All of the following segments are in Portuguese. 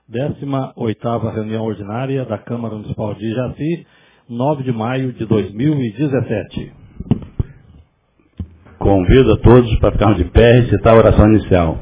18ª reunião ordinária da Câmara Municipal de Jaci, 9 de maio de 2017. Convido a todos para ficarmos de pé e citar a oração inicial.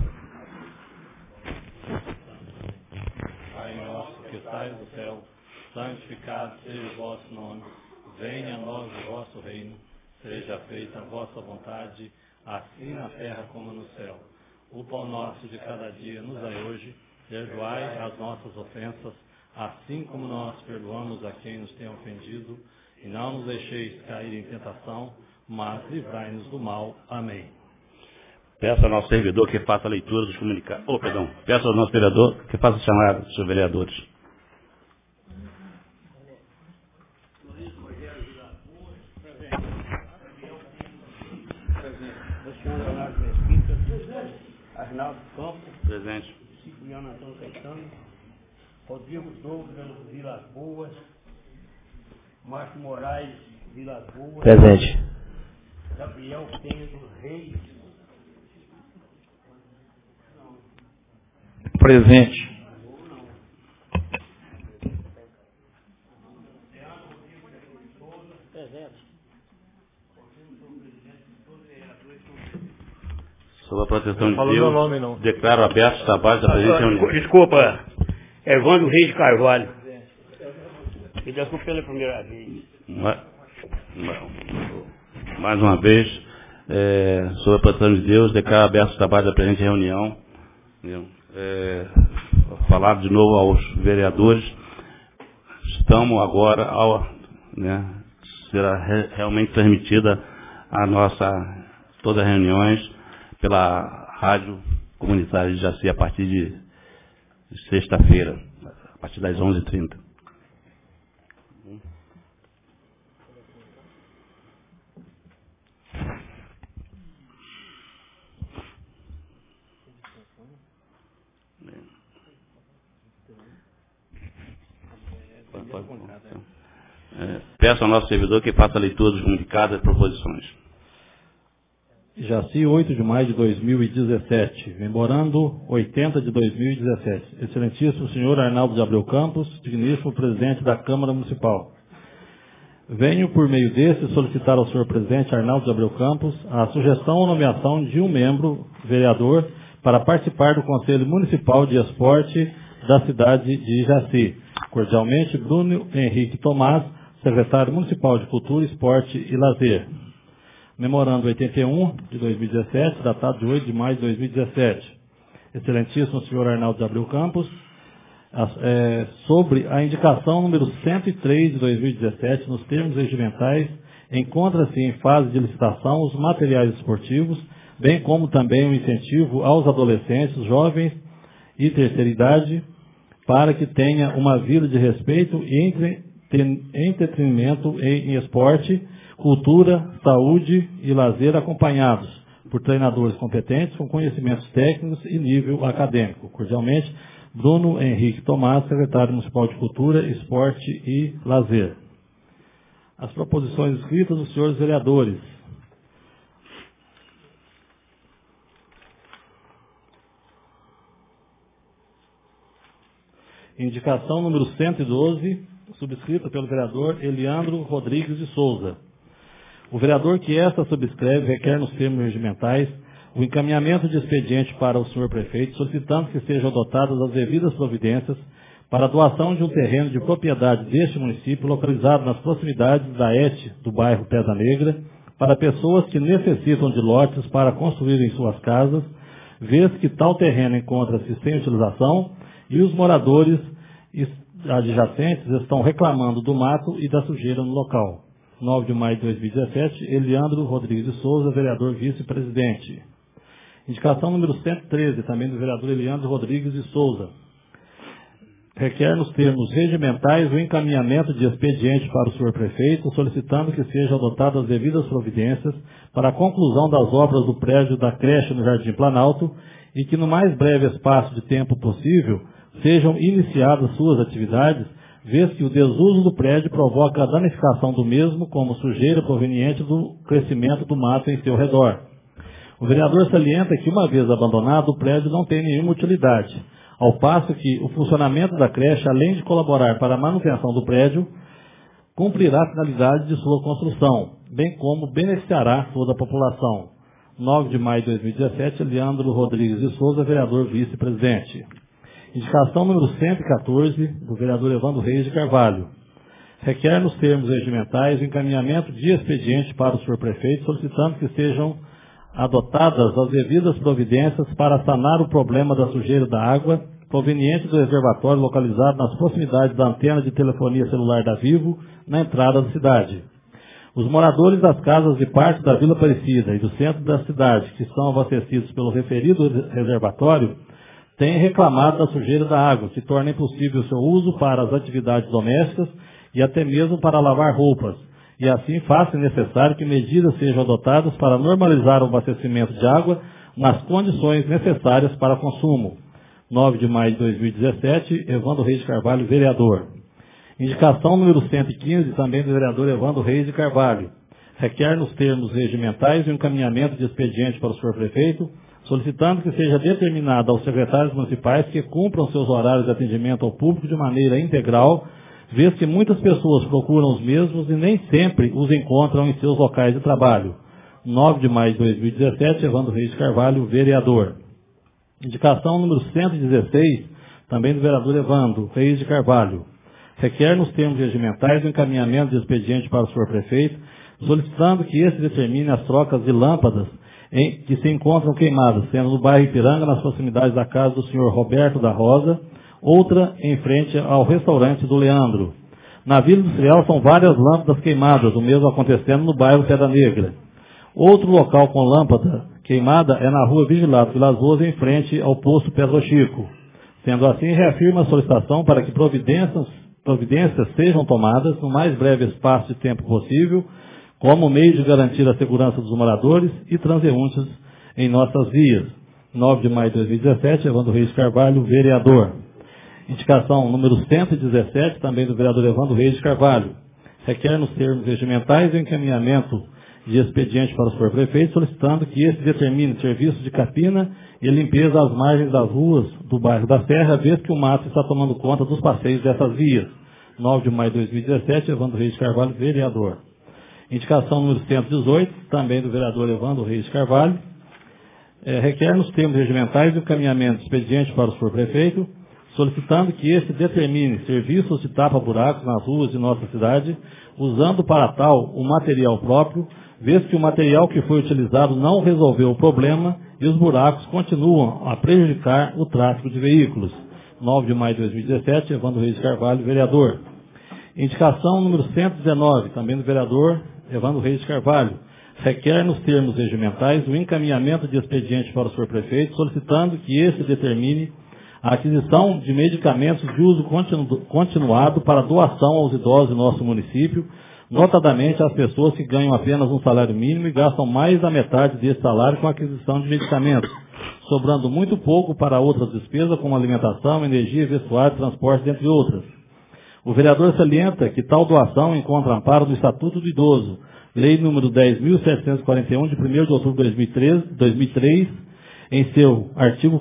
Pai nosso que estais no céu, santificado seja o vosso nome. Venha a nós o vosso reino. Seja feita a vossa vontade, assim na terra como no céu. O pão nosso de cada dia nos dai hoje. Perdoai as nossas ofensas, assim como nós perdoamos a quem nos tem ofendido. E não nos deixeis cair em tentação, mas livrai-nos do mal. Amém. Peço ao nosso servidor que faça a leitura dos comunicados. Peço ao nosso vereador que faça a chamada dos seus vereadores. Arnaldo Campos. Presente. Cipriano Antônio Caetano. Rodrigo Douglas, Vilas Boas. Márcio Moraes, Vilas Boas. Presente. Gabriel Penha dos Reis. Presente. Sob a proteção de Não falou meu Deus, nome, não. declaro abertos os trabalhos da presente reunião. Desculpa, Evandro Reis de Carvalho. Me desculpe pela primeira vez. Mais uma vez, sob a proteção de Deus, declaro abertos os trabalhos da presente reunião. Falar de novo aos vereadores. Estamos agora, será realmente transmitida a todas as reuniões pela Rádio Comunitária de Jaci a partir de sexta-feira, a partir das 11h30. Peço ao nosso servidor que faça a leitura dos comunicados e proposições. Jaci, 8 de maio de 2017. Memorando 80 de 2017. Excelentíssimo senhor Arnaldo de Abreu Campos, digníssimo presidente da Câmara Municipal. Venho, por meio desse, solicitar ao senhor presidente Arnaldo de Abreu Campos a sugestão ou nomeação de um membro, vereador, para participar do Conselho Municipal de Esporte da cidade de Jaci. Cordialmente, Bruno Henrique Tomás, secretário municipal de Cultura, Esporte e Lazer. Memorando 81 de 2017, datado de 8 de maio de 2017. Excelentíssimo senhor Arnaldo de Abreu Campos, sobre a indicação número 103 de 2017, nos termos regimentais, encontra-se em fase de licitação os materiais esportivos, bem como também o incentivo aos adolescentes, jovens e terceira idade, para que tenha uma vida de respeito e entretenimento em esporte, cultura, saúde e lazer acompanhados por treinadores competentes com conhecimentos técnicos e nível acadêmico. Cordialmente, Bruno Henrique Tomás, secretário municipal de Cultura, Esporte e Lazer. As proposições escritas dos senhores vereadores. Indicação número 112, subscrita pelo vereador Eliandro Rodrigues de Souza. O vereador que esta subscreve requer nos termos regimentais o encaminhamento de expediente para o senhor prefeito, solicitando que sejam adotadas as devidas providências para a doação de um terreno de propriedade deste município, localizado nas proximidades da ET do bairro Pedra Negra, para pessoas que necessitam de lotes para construírem suas casas, vez que tal terreno encontra-se sem utilização e os moradores adjacentes estão reclamando do mato e da sujeira no local. 9 de maio de 2017, Eliandro Rodrigues de Souza, vereador vice-presidente. Indicação número 113, também do vereador Eliandro Rodrigues de Souza. Requer nos termos regimentais o encaminhamento de expediente para o senhor prefeito, solicitando que sejam adotadas as devidas providências para a conclusão das obras do prédio da creche no Jardim Planalto e que no mais breve espaço de tempo possível sejam iniciadas suas atividades, vez que o desuso do prédio provoca a danificação do mesmo como sujeira proveniente do crescimento do mato em seu redor. O vereador salienta que, uma vez abandonado, o prédio não tem nenhuma utilidade, ao passo que o funcionamento da creche, além de colaborar para a manutenção do prédio, cumprirá a finalidade de sua construção, bem como beneficiará toda a população. 9 de maio de 2017, Leandro Rodrigues de Souza, vereador vice-presidente. Indicação número 114, do vereador Evandro Reis de Carvalho. Requer nos termos regimentais o encaminhamento de expediente para o senhor prefeito, solicitando que sejam adotadas as devidas providências para sanar o problema da sujeira da água proveniente do reservatório localizado nas proximidades da antena de telefonia celular da Vivo, na entrada da cidade. Os moradores das casas de parte da Vila Aparecida e do centro da cidade, que são abastecidos pelo referido reservatório, têm reclamado da sujeira da água, que torna impossível o seu uso para as atividades domésticas e até mesmo para lavar roupas, e assim faz-se necessário que medidas sejam adotadas para normalizar o abastecimento de água nas condições necessárias para consumo. 9 de maio de 2017, Evandro Reis de Carvalho, vereador. Indicação número 115, também do vereador Evandro Reis de Carvalho. Requer nos termos regimentais o encaminhamento de expediente para o senhor prefeito, solicitando que seja determinado aos secretários municipais que cumpram seus horários de atendimento ao público de maneira integral, vez que muitas pessoas procuram os mesmos e nem sempre os encontram em seus locais de trabalho. 9 de maio de 2017, Evandro Reis de Carvalho, vereador. Indicação número 116, também do vereador Evandro Reis de Carvalho. Requer nos termos regimentais o encaminhamento de expediente para o senhor prefeito, solicitando que esse determine as trocas de lâmpadas que se encontram queimadas, sendo no bairro Ipiranga, nas proximidades da casa do senhor Roberto da Rosa, outra em frente ao restaurante do Leandro. Na Vila Industrial são várias lâmpadas queimadas, o mesmo acontecendo no bairro Pedra Negra. Outro local com lâmpada queimada é na rua Vigilado Vilas Boas, em frente ao posto Pedro Chico. Sendo assim, reafirma a solicitação para que providências sejam tomadas no mais breve espaço de tempo possível, como meio de garantir a segurança dos moradores e transeuntes em nossas vias. 9 de maio de 2017, Evandro Reis de Carvalho, vereador. Indicação número 117, também do vereador Evandro Reis de Carvalho. Requer nos termos regimentais o encaminhamento de expediente para o senhor prefeito, solicitando que esse determine serviços de capina e limpeza às margens das ruas do bairro da Serra, vez que o mato está tomando conta dos passeios dessas vias. 9 de maio de 2017, Evandro Reis de Carvalho, vereador. Indicação número 118, também do vereador Evandro Reis de Carvalho. Requer nos termos regimentais o encaminhamento de expediente para o senhor prefeito, solicitando que esse determine serviços de tapa-buracos nas ruas de nossa cidade, usando para tal o material próprio, vez que o material que foi utilizado não resolveu o problema e os buracos continuam a prejudicar o tráfego de veículos. 9 de maio de 2017, Evandro Reis de Carvalho, vereador. Indicação número 119, também do vereador Evandro Reis de Carvalho. Requer nos termos regimentais o encaminhamento de expediente para o senhor prefeito, solicitando que esse determine a aquisição de medicamentos de uso continuado para doação aos idosos do nosso município, notadamente às pessoas que ganham apenas um salário mínimo e gastam mais da metade desse salário com a aquisição de medicamentos, sobrando muito pouco para outras despesas como alimentação, energia, vestuário, transporte, entre outras. O vereador salienta que tal doação encontra amparo no Estatuto do Idoso, Lei número 10.741, de 1º de outubro de 2003, em seu artigo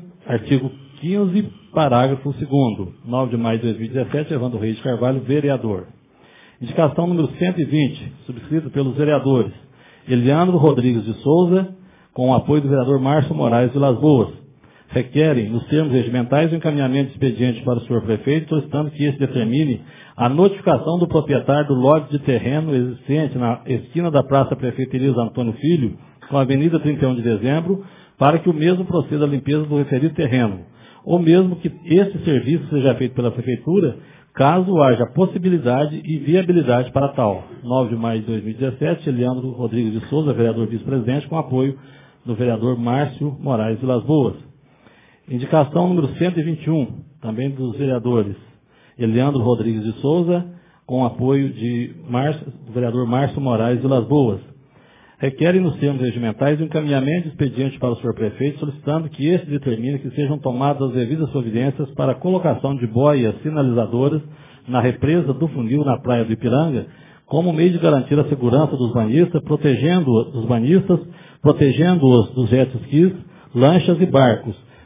15, parágrafo 2º. 9 de maio de 2017, Evandro Reis de Carvalho, vereador. Indicação número 120, subscrita pelos vereadores Eliandro Rodrigues de Souza, com o apoio do vereador Márcio Moraes de Vilas Boas. Requerem, nos termos regimentais, o encaminhamento de expediente para o senhor prefeito, solicitando que esse determine a notificação do proprietário do lote de terreno existente na esquina da Praça Prefeito Elias Antônio Filho, com a Avenida 31 de Dezembro, para que o mesmo proceda à limpeza do referido terreno, ou mesmo que esse serviço seja feito pela Prefeitura, caso haja possibilidade e viabilidade para tal. 9 de maio de 2017, Eliandro Rodrigues de Souza, vereador vice-presidente, com apoio do vereador Márcio Moraes de Vilas Boas. Indicação número 121, também dos vereadores Eliandro Rodrigues de Souza, com apoio do vereador Márcio Moraes de Vilas Boas. Requerem nos termos regimentais o encaminhamento de expediente para o senhor prefeito, solicitando que esse determine que sejam tomadas as devidas providências para a colocação de boias sinalizadoras na represa do funil na praia do Ipiranga, como meio de garantir a segurança dos banhistas, protegendo-os dos jet skis, lanchas e barcos,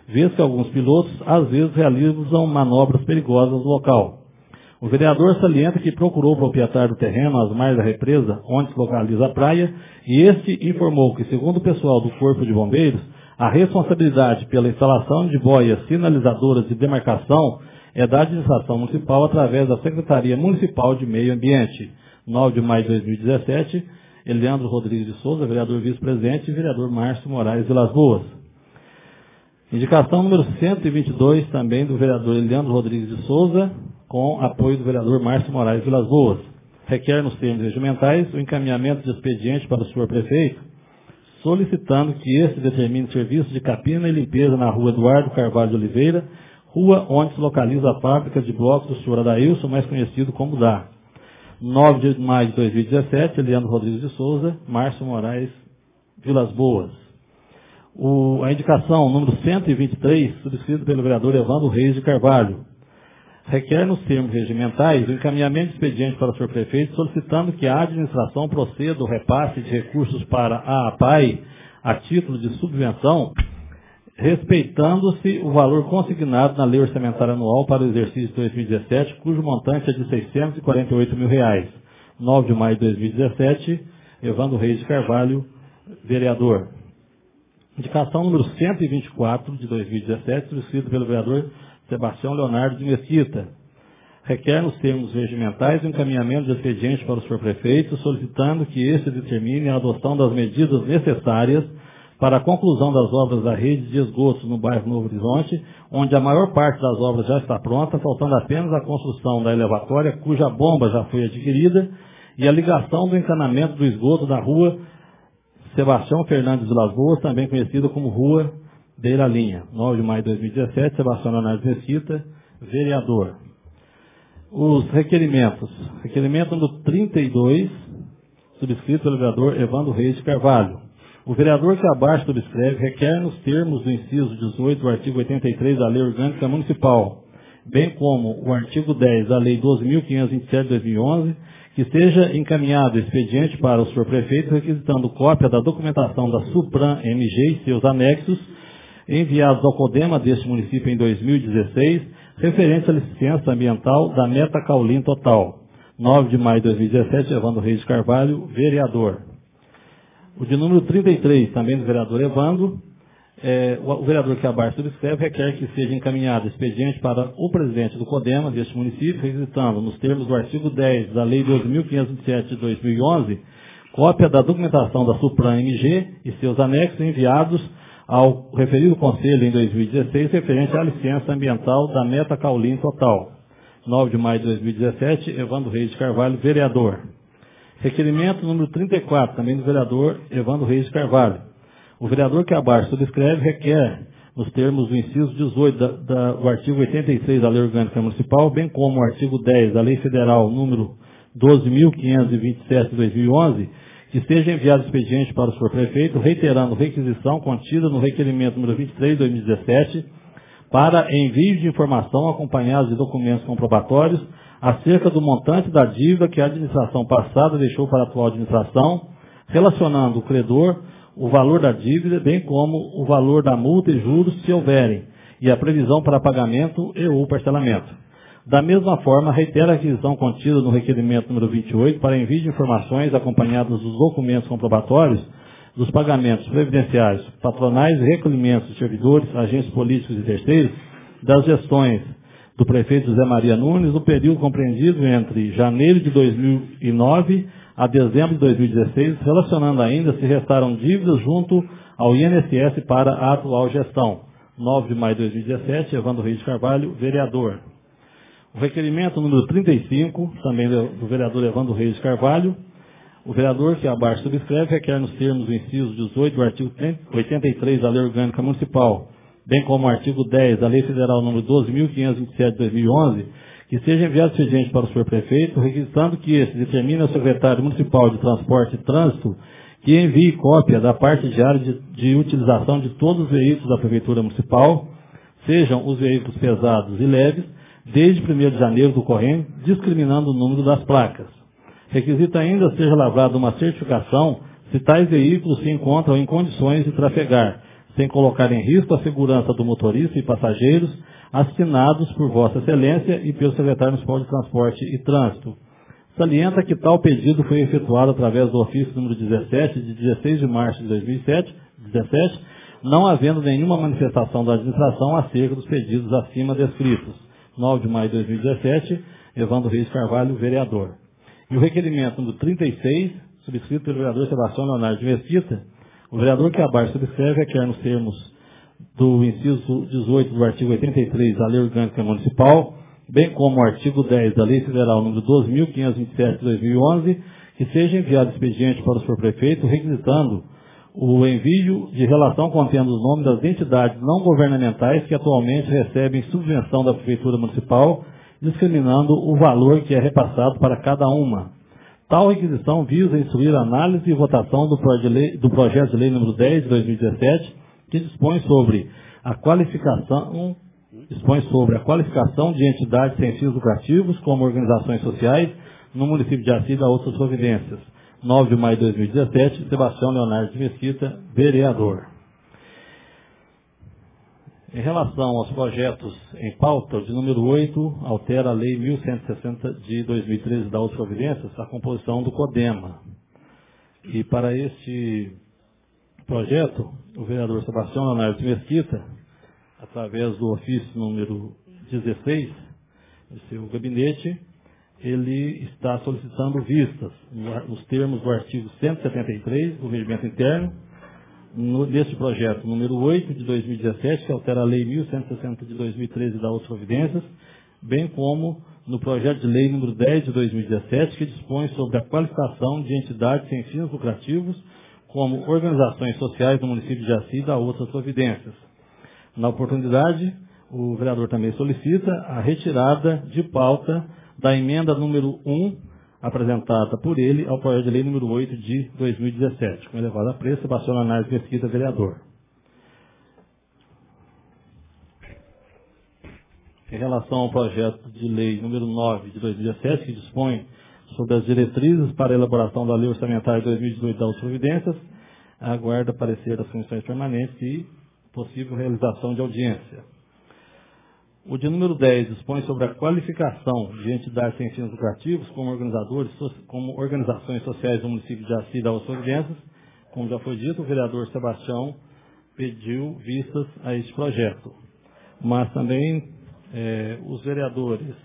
vez que alguns pilotos, às vezes, realizam manobras perigosas no local. O vereador salienta que procurou o proprietário do terreno às margens da represa, onde se localiza a praia, e este informou que, segundo o pessoal do Corpo de Bombeiros, a responsabilidade pela instalação de boias sinalizadoras de demarcação é da administração municipal através da Secretaria Municipal de Meio Ambiente. 9 de maio de 2017, Eliandro Rodrigues de Souza, vereador vice-presidente, e vereador Márcio Moraes Vilas Boas. Indicação número 122, também do vereador Eliandro Rodrigues de Souza, com apoio do vereador Márcio Moraes Vilas Boas. Requer nos termos regimentais o encaminhamento de expediente para o senhor prefeito, solicitando que este determine serviço de capina e limpeza na rua Eduardo Carvalho de Oliveira, rua onde se localiza a fábrica de blocos do senhor Adailson, mais conhecido como DA. 9 de maio de 2017, Eliandro Rodrigues de Souza, Márcio Moraes Vilas Boas. A indicação número 123, subscrito pelo vereador Evandro Reis de Carvalho. Requer nos termos regimentais o encaminhamento de expediente para o senhor prefeito, solicitando que a administração proceda o repasse de recursos para a APAI a título de subvenção, respeitando-se o valor consignado na Lei Orçamentária Anual para o exercício de 2017, cujo montante é de R$ 648 mil. 9 de maio de 2017, Evandro Reis de Carvalho, vereador. Indicação número 124 de 2017, subscrito pelo vereador Sebastião Leonardo de Mesquita. Requer nos termos regimentais o encaminhamento de expediente para o senhor prefeito, solicitando que este determine a adoção das medidas necessárias para a conclusão das obras da rede de esgotos no bairro Novo Horizonte, onde a maior parte das obras já está pronta, faltando apenas a construção da elevatória, cuja bomba já foi adquirida, e a ligação do encanamento do esgoto da rua Sebastião Fernandes Vilas Boas, também conhecida como Rua Beira Linha. 9 de maio de 2017, Sebastião Leonardo Mesquita, vereador. Os requerimentos. Requerimento número 32, subscrito pelo vereador Evandro Reis de Carvalho. O vereador que abaixo subscreve requer nos termos do inciso 18 do artigo 83 da Lei Orgânica Municipal, bem como o artigo 10 da Lei 12.527 de 2011, que seja encaminhado expediente para o senhor prefeito requisitando cópia da documentação da Supram-MG e seus anexos, enviados ao CODEMA deste município em 2016, referente à licença ambiental da Meta Caulim Total. 9 de maio de 2017, Evandro Reis de Carvalho, vereador. O de número 33, também do vereador Evandro, o vereador que abaixo subscreve requer que seja encaminhado expediente para o presidente do CODEMA deste município, requisitando, nos termos do artigo 10 da Lei 12.527 de 2011, cópia da documentação da Supram-MG e seus anexos enviados ao referido Conselho em 2016, referente à licença ambiental da Meta Caulim Total. 9 de maio de 2017, Evandro Reis de Carvalho, vereador. Requerimento número 34, também do vereador Evandro Reis de Carvalho. O vereador que abaixo subscreve requer, nos termos do inciso 18 do artigo 83 da Lei Orgânica Municipal, bem como o artigo 10 da Lei Federal número 12.527 de 2011, que seja enviado expediente para o senhor prefeito, reiterando requisição contida no requerimento número 23 de 2017, para envio de informação acompanhada de documentos comprobatórios acerca do montante da dívida que a administração passada deixou para a atual administração, relacionando o credor, o valor da dívida, bem como o valor da multa e juros, se houverem, e a previsão para pagamento e ou parcelamento. Da mesma forma, reitera a requisição contida no requerimento número 28 para envio de informações acompanhadas dos documentos comprobatórios dos pagamentos previdenciários, patronais e recolhimentos de servidores, agentes políticos e terceiros, das gestões do prefeito José Maria Nunes, no período compreendido entre janeiro de 2009 a dezembro de 2016, relacionando ainda se restaram dívidas junto ao INSS para a atual gestão. 9 de maio de 2017, Evandro Reis de Carvalho, vereador. O requerimento número 35, também do vereador Evandro Reis de Carvalho. O vereador que abaixo subscreve requer nos termos do inciso 18 do artigo 83 da Lei Orgânica Municipal, bem como o artigo 10 da Lei Federal número 12.527 de 2011, que seja enviado expediente para o senhor prefeito, requisitando que este determine ao secretário municipal de Transporte e Trânsito que envie cópia da parte diária de utilização de todos os veículos da Prefeitura Municipal, sejam os veículos pesados e leves, desde 1º de janeiro do corrente, discriminando o número das placas. Requisita ainda seja lavrada uma certificação se tais veículos se encontram em condições de trafegar, sem colocar em risco a segurança do motorista e passageiros, assinados por Vossa Excelência e pelo Secretário Municipal de Transporte e Trânsito. Salienta que tal pedido foi efetuado através do ofício número 17, de 16 de março de 2017, não havendo nenhuma manifestação da administração acerca dos pedidos acima descritos. 9 de maio de 2017, Evandro Reis Carvalho, vereador. E o requerimento número 36, subscrito pelo vereador Sebastião Leonardo de Mesquita, o vereador que abaixo subscreve requer nos termos do inciso 18 do artigo 83 da Lei Orgânica Municipal, bem como o artigo 10 da Lei Federal número 12.527 de 2011, que seja enviado expediente para o senhor prefeito, requisitando o envio de relação contendo os nomes das entidades não governamentais que atualmente recebem subvenção da Prefeitura Municipal, discriminando o valor que é repassado para cada uma. Tal requisição visa instruir a análise e votação do projeto de lei número 10 de 2017, que dispõe sobre a qualificação de entidades sem fins lucrativos como organizações sociais no município de Jaci e da outras providências. 9 de maio de 2017, Sebastião Leonardo de Mesquita, vereador. Em relação aos projetos em pauta, o de número 8 altera a Lei 1160 de 2013 da outras providências, a composição do CODEMA. E para este projeto, o vereador Sebastião Leonardo de Mesquita, através do ofício número 16 do seu gabinete, ele está solicitando vistas nos termos do artigo 173 do Regimento Interno, neste projeto número 8 de 2017, que altera a Lei 1160 de 2013 da outras providências, bem como no projeto de lei número 10 de 2017, que dispõe sobre a qualificação de entidades sem fins lucrativos como organizações sociais do município de Jaci e da outras providências. Na oportunidade, o vereador também solicita a retirada de pauta da emenda número 1, apresentada por ele ao projeto de lei número 8 de 2017, com elevado a preço, Sebastião Leonardo de Mesquita, vereador. Em relação ao projeto de lei número 9 de 2017, que dispõe sobre as diretrizes para a elaboração da lei orçamentária de 2018 das providências, aguarda parecer das comissões permanentes e possível realização de audiência. O de número 10 dispõe sobre a qualificação de entidades sem fins lucrativos como organizações sociais do município de Jaci e das providências. Como já foi dito, o vereador Sebastião pediu vistas a este projeto. Mas também os vereadores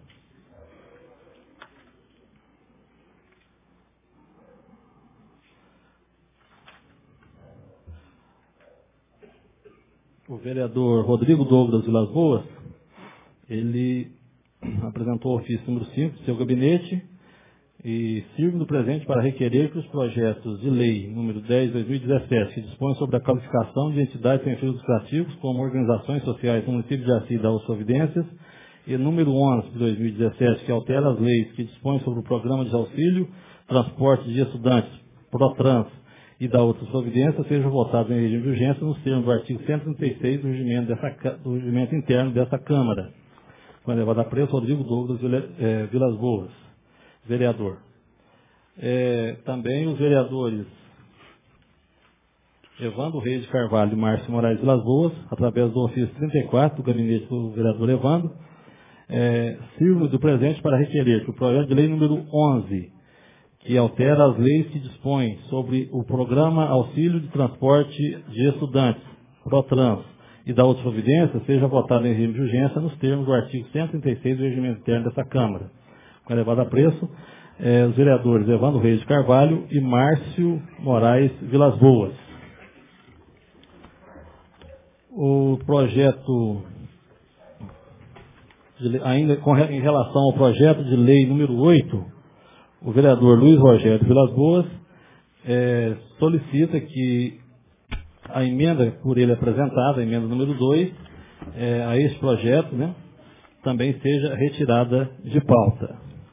o vereador Rodrigo Douglas Vilas Boas, ele apresentou o ofício número 5 do seu gabinete e sirvo do presente para requerer que os projetos de lei número 10 de 2017, que dispõe sobre a qualificação de entidades sem fins lucrativos como organizações sociais do município de Jaci e das providências, e número 11 de 2017, que altera as leis que dispõem sobre o programa de auxílio, transporte de estudantes, ProTrans e da outras providências, sejam votados em regime de urgência nos termos do artigo 136 do regimento interno dessa Câmara. Com elevado a preço, Rodrigo Douglas Vilas Boas, vereador. Também os vereadores Evandro Reis de Carvalho e Márcio Moraes Vilas Boas, através do ofício 34 do gabinete do vereador Evandro, sirvo do presente para requerer que o projeto de lei número 11, que altera as leis que dispõem sobre o programa Auxílio de Transporte de Estudantes, ProTrans, e da outra providência, seja votado em regime de urgência nos termos do artigo 136 do regimento interno dessa Câmara. Com elevado a preço, os vereadores Evandro Reis de Carvalho e Márcio Moraes Vilas Boas. O projeto, ainda em relação ao projeto de lei número 8, o vereador Luiz Rogério Vilas Boas solicita que a emenda por ele apresentada, a emenda número 2, a este projeto, também seja retirada de pauta.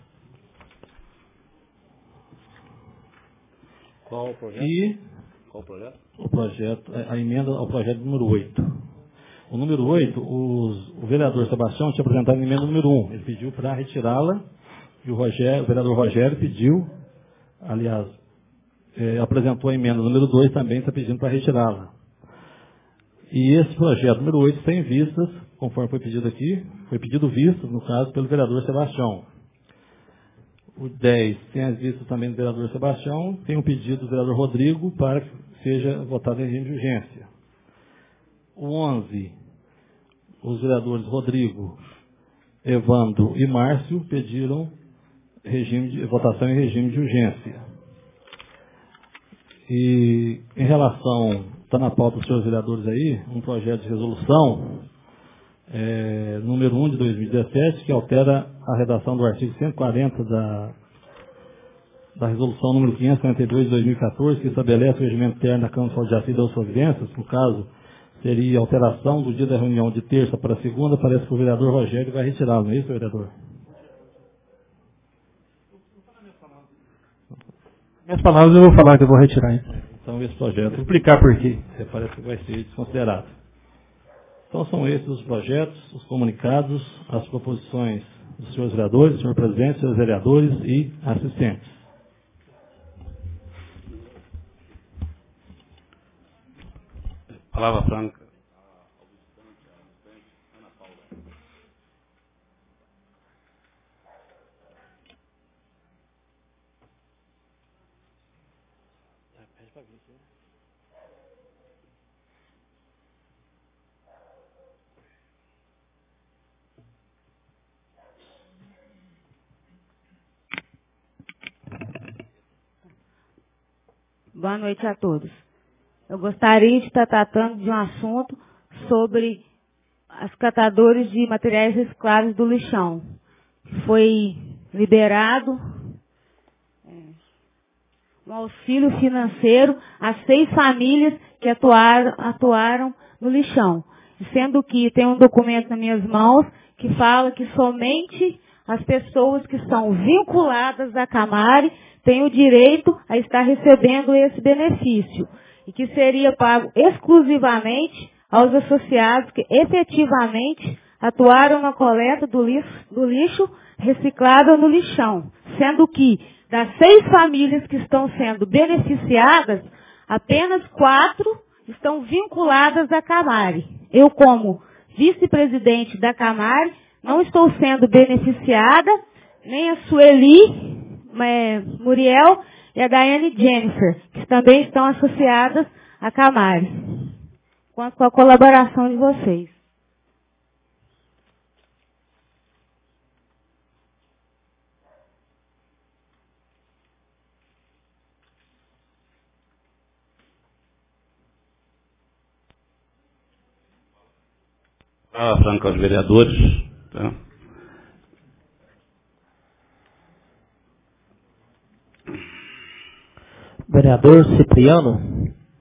Qual o projeto? E qual o projeto? O projeto, a emenda ao projeto número 8. O número 8, o vereador Sebastião tinha apresentado a emenda número 1. Ele pediu para retirá-la e o vereador Rogério pediu, aliás, apresentou a emenda número 2, também está pedindo para retirá-la. E esse projeto número 8 tem vistas, conforme foi pedido aqui, foi pedido vistas, no caso, pelo vereador Sebastião. O 10 tem as vistas também do vereador Sebastião, tem um pedido do vereador Rodrigo para que seja votado em regime de urgência. O 11, os vereadores Rodrigo, Evandro e Márcio pediram votação em regime de urgência. E em relação, está na pauta dos senhores vereadores aí, um projeto de resolução, número 1 de 2017, que altera a redação do artigo 140 da resolução número 542 de 2014, que estabelece o regimento interno da Câmara de Jaci das Providências. No caso, seria alteração do dia da reunião de terça para segunda. Parece que o vereador Rogério vai retirar, não é isso, vereador? Minhas palavras eu vou falar que eu vou retirar. Então esse projeto... Vou explicar por quê. Parece que vai ser desconsiderado. Então são esses os projetos, os comunicados, as proposições dos senhores vereadores, senhor presidente, senhores vereadores e assistentes. Palavra franca. Boa noite a todos. Eu gostaria de estar tratando de um assunto sobre os catadores de materiais recicláveis do lixão. Foi liberado um auxílio financeiro a 6 famílias que atuaram no lixão. Sendo que tem um documento nas minhas mãos que fala que somente as pessoas que são vinculadas à Camare têm o direito a estar recebendo esse benefício. E que seria pago exclusivamente aos associados que efetivamente atuaram na coleta do lixo reciclado no lixão. Sendo que, das 6 famílias que estão sendo beneficiadas, apenas 4 estão vinculadas à Camare. Eu, como vice-presidente da Camare, não estou sendo beneficiada, nem a Sueli Muriel e a Daiane Jennifer, que também estão associadas à Camare. Conto com a colaboração de vocês. Palavra franca aos vereadores. Tá? Vereador Cipriano.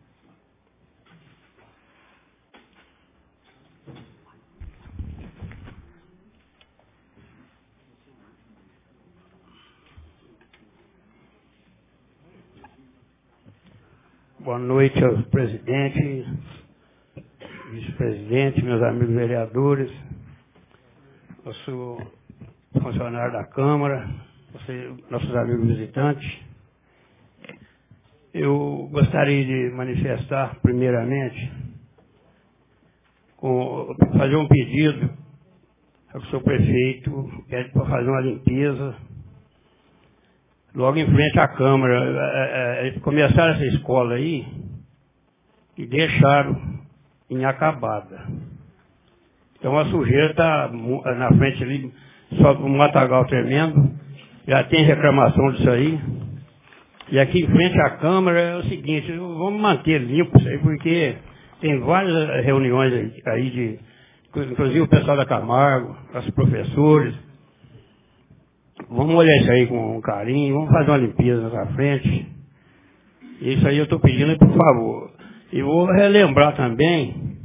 Boa noite aos presidentes, vice-presidente, meus amigos vereadores, eu sou funcionário da Câmara, nossos amigos visitantes. Eu gostaria de manifestar, primeiramente, fazer um pedido ao seu prefeito, pede para fazer uma limpeza logo em frente à Câmara. Começaram essa escola aí e deixaram inacabada. Então a sujeira está na frente ali, só um matagal tremendo, já tem reclamação disso aí. E aqui em frente à Câmara é o seguinte, vamos manter limpo isso aí, porque tem várias reuniões aí inclusive o pessoal da Camargo, os professores. Vamos olhar isso aí com carinho, vamos fazer uma limpeza na frente. Isso aí eu estou pedindo, por favor. E vou relembrar também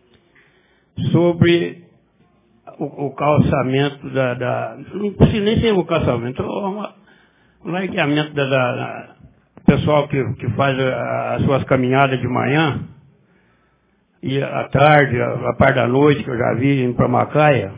sobre o calçamento não precisa nem ser o calçamento, o largueamento pessoal que faz as suas caminhadas de manhã e à tarde, a parte da noite, que eu já vi indo para Macaia.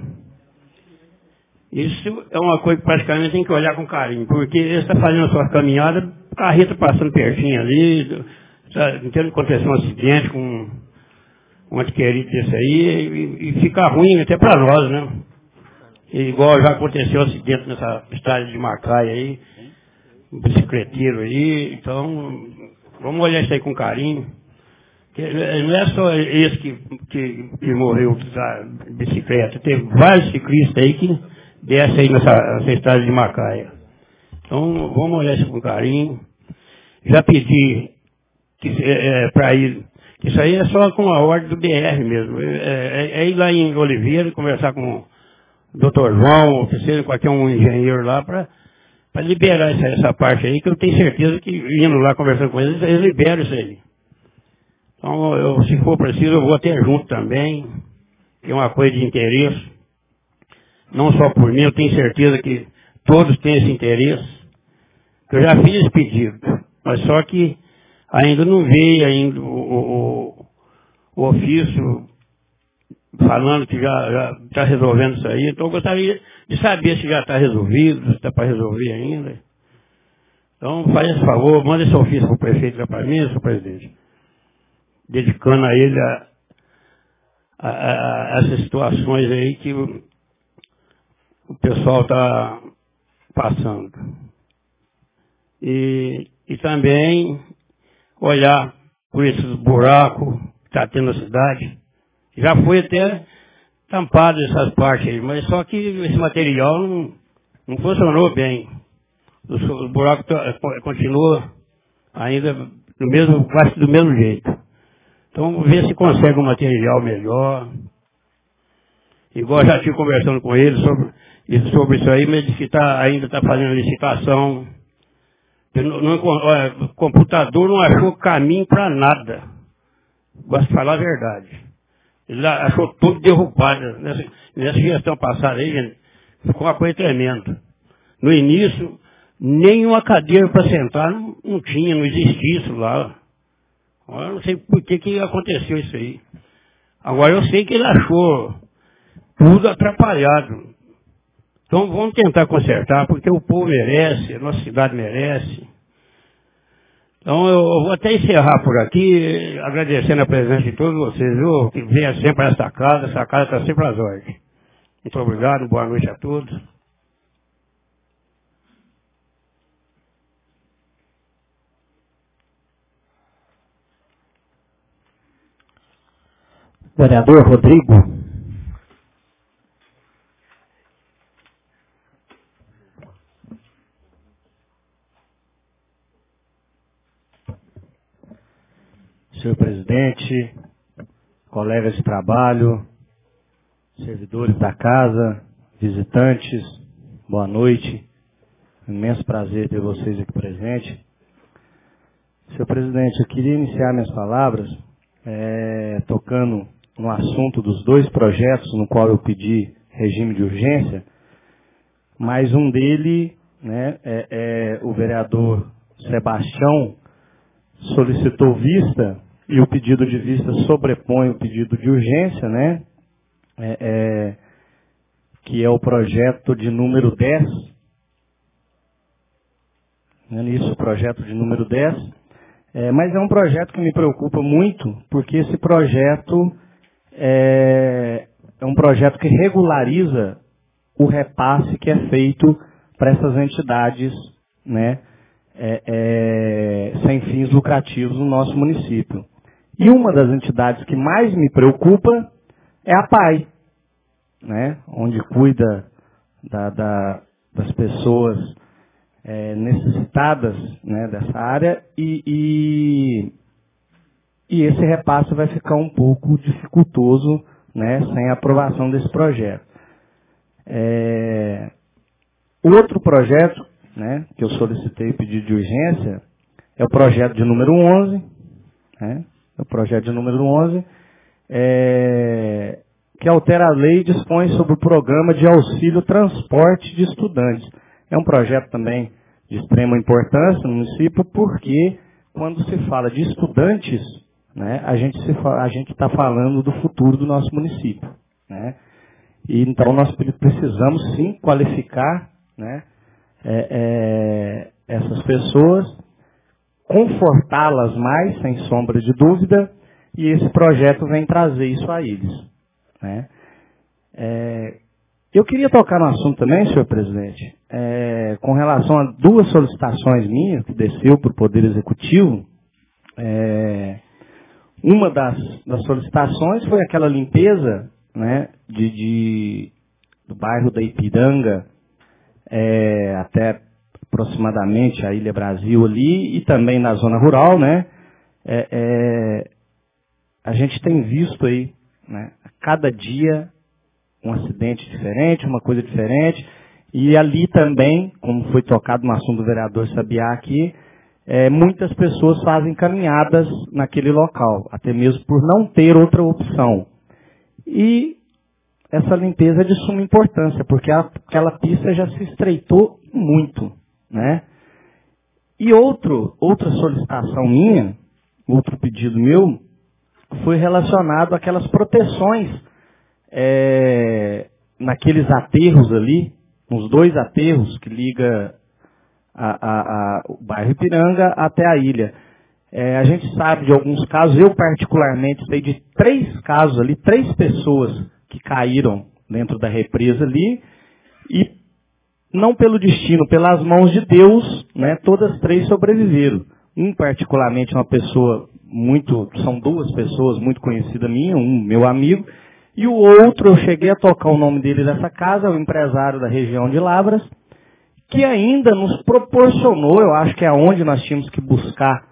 Isso é uma coisa que praticamente tem que olhar com carinho, porque ele está fazendo a sua caminhada, carreta passando pertinho ali, não tendo acontecer um acidente com um adquirido desse aí e fica ruim até para nós, né? E igual já aconteceu um acidente nessa estrada de Macaia aí, um bicicleteiro aí, então vamos olhar isso aí com carinho. Não é só esse que morreu da bicicleta, teve vários ciclistas aí que descem aí nessa estrada de Macaia. Então vamos olhar isso com carinho. Já pedi para ir. Isso aí é só com a ordem do BR mesmo. É ir lá em Oliveira e conversar com o Dr. João, oficial, qualquer um engenheiro lá, para liberar essa parte aí, que eu tenho certeza que indo lá conversando com eles liberam isso aí. Então, se for preciso, eu vou até junto também, que é uma coisa de interesse. Não só por mim, eu tenho certeza que todos têm esse interesse. Eu já fiz esse pedido, mas só que ainda não veio ainda o ofício falando que já está resolvendo isso aí. Então eu gostaria de saber se já está resolvido, se está para resolver ainda. Então faz esse favor, manda esse ofício para o prefeito lá para mim, senhor presidente. Dedicando a ele a essas situações aí que o pessoal está passando. E também olhar por esses buracos que está tendo na cidade. Já foi até tampado essas partes aí, mas só que esse material não funcionou bem. O buraco continua ainda quase do mesmo jeito. Então, ver se consegue um material melhor. Igual já estive conversando com ele sobre isso aí, mas disse que ainda está fazendo licitação. O computador não achou caminho para nada. Gosto de falar a verdade. Ele achou tudo derrubado. Nessa gestão passada aí, gente, ficou uma coisa tremenda. No início, nenhuma cadeira para sentar não tinha, não existia isso lá. Eu não sei por que aconteceu isso aí. Agora eu sei que ele achou tudo atrapalhado. Então vamos tentar consertar, porque o povo merece, a nossa cidade merece. Então eu vou até encerrar por aqui, agradecendo a presença de todos vocês, viu? Que venha sempre a essa casa está sempre às ordens. Muito obrigado, boa noite a todos. Vereador Rodrigo. Senhor presidente, colegas de trabalho, servidores da casa, visitantes, boa noite. Imenso prazer ter vocês aqui presentes. Senhor presidente, eu queria iniciar minhas palavras tocando no assunto dos dois projetos no qual eu pedi regime de urgência, mas um dele, o vereador Sebastião solicitou vista e o pedido de vista sobrepõe o pedido de urgência, que é o projeto de número 10. Isso, o projeto de número 10. Mas é um projeto que me preocupa muito, porque esse projeto é um projeto que regulariza o repasse que é feito para essas entidades, sem fins lucrativos no nosso município. E uma das entidades que mais me preocupa é a PAI, onde cuida das pessoas necessitadas dessa área, e esse repasse vai ficar um pouco dificultoso sem a aprovação desse projeto. O outro projeto que eu solicitei pedido de urgência é o projeto de número 11, o projeto de número 11, que altera a lei e dispõe sobre o programa de auxílio transporte de estudantes. É um projeto também de extrema importância no município, porque quando se fala de estudantes, a gente está falando do futuro do nosso município. E então nós precisamos sim qualificar essas pessoas, confortá-las mais, sem sombra de dúvida, e esse projeto vem trazer isso a eles, né? Eu queria tocar no assunto também, senhor presidente, com relação a duas solicitações minhas que desceu para o Poder Executivo. Uma das solicitações foi aquela limpeza, né, do bairro da Ipiranga até aproximadamente a Ilha Brasil ali e também na zona rural, né? A gente tem visto aí, né, a cada dia um acidente diferente, uma coisa diferente, e ali também, como foi tocado no assunto do vereador Sabiá aqui, muitas pessoas fazem caminhadas naquele local, até mesmo por não ter outra opção. E essa limpeza é de suma importância, porque aquela pista já se estreitou muito, né? E outra solicitação minha, outro pedido meu, foi relacionado àquelas proteções naqueles aterros ali, nos dois aterros que liga o bairro Ipiranga até a ilha. A gente sabe de alguns casos, eu particularmente sei de 3 casos ali, 3 pessoas que caíram dentro da represa ali, e não pelo destino, pelas mãos de Deus, né, todas 3 sobreviveram. Um particularmente uma pessoa são 2 pessoas muito conhecidas minha, um meu amigo, e o outro, eu cheguei a tocar o nome dele nessa casa, o empresário da região de Lavras, que ainda nos proporcionou, eu acho que é onde nós tínhamos que buscar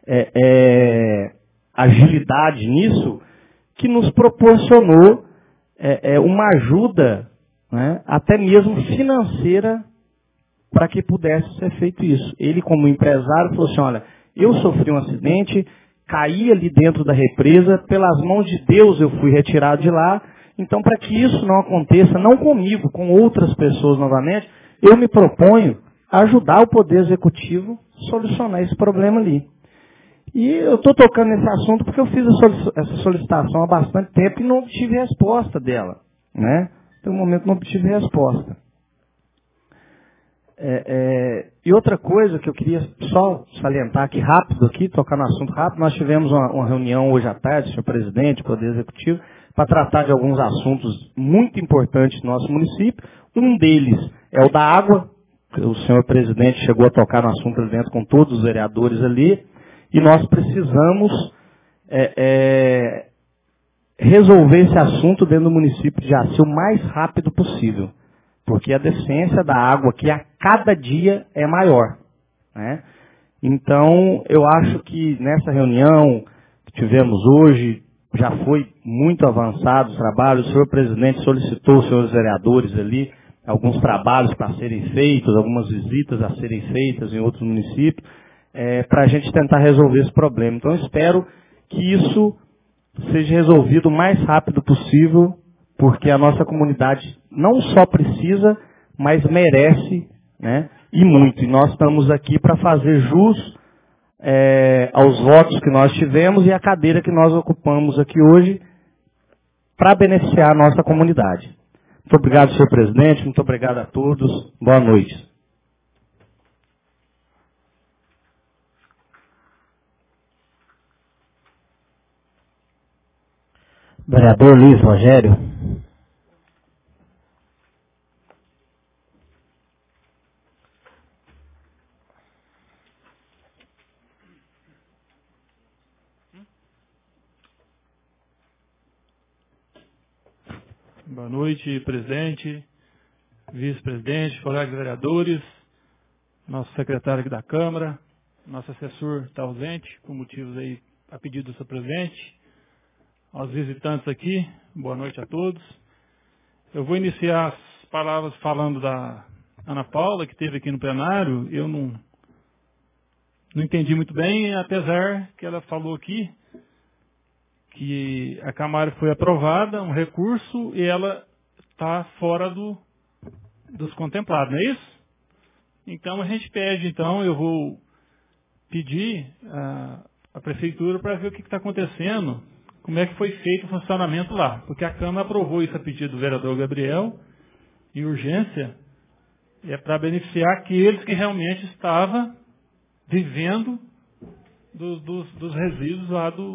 agilidade nisso, que nos proporcionou uma ajuda, né, até mesmo financeira, para que pudesse ser feito isso. Ele, como empresário, falou assim, olha, eu sofri um acidente, caí ali dentro da represa, pelas mãos de Deus eu fui retirado de lá, então para que isso não aconteça, não comigo, com outras pessoas novamente, eu me proponho a ajudar o Poder Executivo a solucionar esse problema ali. E eu estou tocando nesse assunto porque eu fiz essa solicitação há bastante tempo e não obtive resposta dela, né? Até o momento não obtive resposta. E outra coisa que eu queria só salientar aqui rápido, tocar no assunto rápido, nós tivemos uma reunião hoje à tarde, senhor presidente, Poder Executivo, para tratar de alguns assuntos muito importantes no nosso município. Um deles é o da água, o senhor presidente chegou a tocar no assunto ali dentro com todos os vereadores ali, e nós precisamos resolver esse assunto dentro do município de Jaci o mais rápido possível. Porque a deficiência da água aqui a cada dia é maior, né? Então, eu acho que nessa reunião que tivemos hoje, já foi muito avançado os trabalhos. O senhor presidente solicitou aos senhores vereadores ali alguns trabalhos para serem feitos, algumas visitas a serem feitas em outros municípios, para a gente tentar resolver esse problema. Então, eu espero que isso seja resolvido o mais rápido possível, porque a nossa comunidade não só precisa, mas merece, né, e muito. E nós estamos aqui para fazer jus aos votos que nós tivemos e à cadeira que nós ocupamos aqui hoje para beneficiar a nossa comunidade. Muito obrigado, senhor presidente, muito obrigado a todos. Boa noite. Vereador Luiz Rogério. Boa noite, presidente, vice-presidente, colegas vereadores, nosso secretário aqui da Câmara, nosso assessor está ausente, por motivos aí, a pedido do seu presidente, aos visitantes aqui, boa noite a todos. Eu vou iniciar as palavras falando da Ana Paula, que esteve aqui no plenário. Eu não entendi muito bem, apesar que ela falou aqui que a Camargo foi aprovada, um recurso, e ela está fora dos contemplados, não é isso? Então a gente pede, eu vou pedir a prefeitura para ver o que está acontecendo, como é que foi feito o funcionamento lá, porque a Câmara aprovou isso a pedido do vereador Gabriel, em urgência, para beneficiar aqueles que realmente estavam vivendo dos resíduos lá do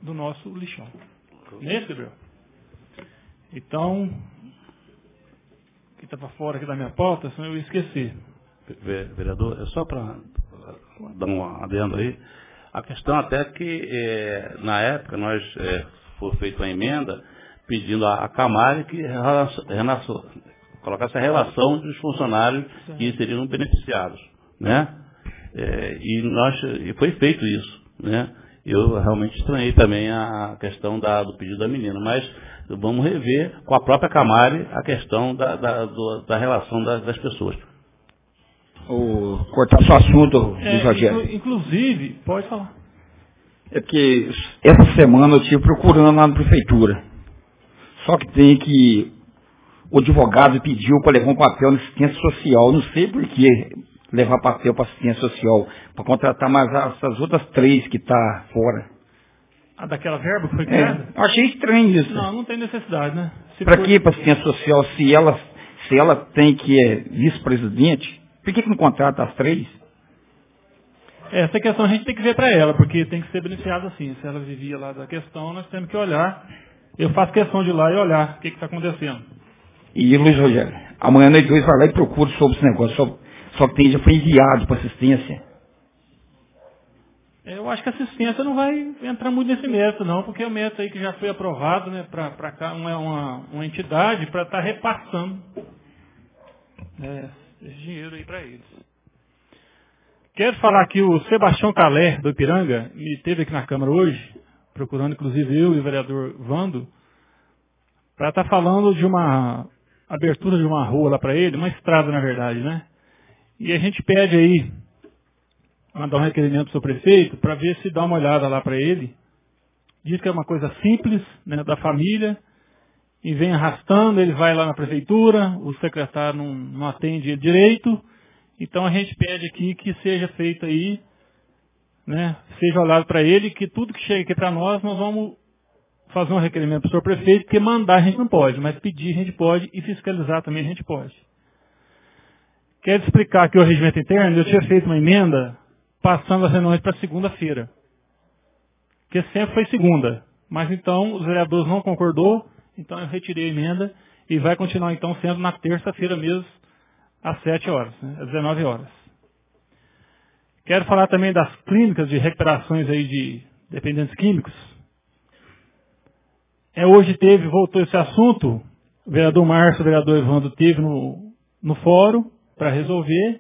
do nosso lixão. Não é isso, Gabriel? Então, que está para fora aqui da minha pauta, senão eu ia esquecer. Vereador, é só para dar um adendo aí. A questão até que, na época, foi feita uma emenda pedindo à Camari que colocasse a relação dos funcionários que seriam beneficiados, né? E foi feito isso, né? Eu realmente estranhei também a questão do pedido da menina, mas vamos rever com a própria Camari a questão da relação das pessoas. Cortar só assunto, Luiz Rogério. Inclusive, pode falar. É porque essa semana eu estive procurando lá na prefeitura. Só que o advogado pediu para levar um papel na assistência social. Não sei por que levar papel para assistência social, para contratar mais essas outras 3 que tá fora. A daquela verba que foi criada? Eu achei estranho isso. Não tem necessidade, né? Para que para assistência social se ela tem que vice-presidente? Por que não contrata as 3? Essa questão a gente tem que ver para ela, porque tem que ser beneficiada assim. Se ela vivia lá da questão, nós temos que olhar. Eu faço questão de ir lá e olhar o que está acontecendo. E, Luiz Rogério, amanhã nós 2 vai lá e procura sobre esse negócio. Só que já foi enviado para assistência. Eu acho que a assistência não vai entrar muito nesse mérito, não, porque é um mérito aí que já foi aprovado, né, para cá, uma entidade para estar repassando esse dinheiro aí para eles. Quero falar que o Sebastião Calé, do Ipiranga, me teve aqui na Câmara hoje, procurando inclusive eu e o vereador Vando, para estar falando de uma abertura de uma rua lá para ele, uma estrada na verdade, né? E a gente pede aí, mandar um requerimento para o seu prefeito, para ver se dá uma olhada lá para ele. Diz que é uma coisa simples, né, da família, e vem arrastando, ele vai lá na prefeitura, o secretário não atende ele direito. Então a gente pede aqui que seja feito aí, né, seja olhado para ele, que tudo que chega aqui para nós vamos fazer um requerimento para o senhor prefeito, porque mandar a gente não pode, mas pedir a gente pode e fiscalizar também a gente pode. Quero explicar aqui o regimento interno, eu tinha feito uma emenda passando as reuniões para segunda-feira, porque sempre foi segunda, mas então os vereadores não concordou, então eu retirei a emenda e vai continuar então sendo na terça-feira mesmo, às 7 horas, né, às 19 horas. Quero falar também das clínicas de recuperações aí de dependentes químicos. Hoje voltou esse assunto, o vereador Márcio, o vereador Evandro teve no fórum para resolver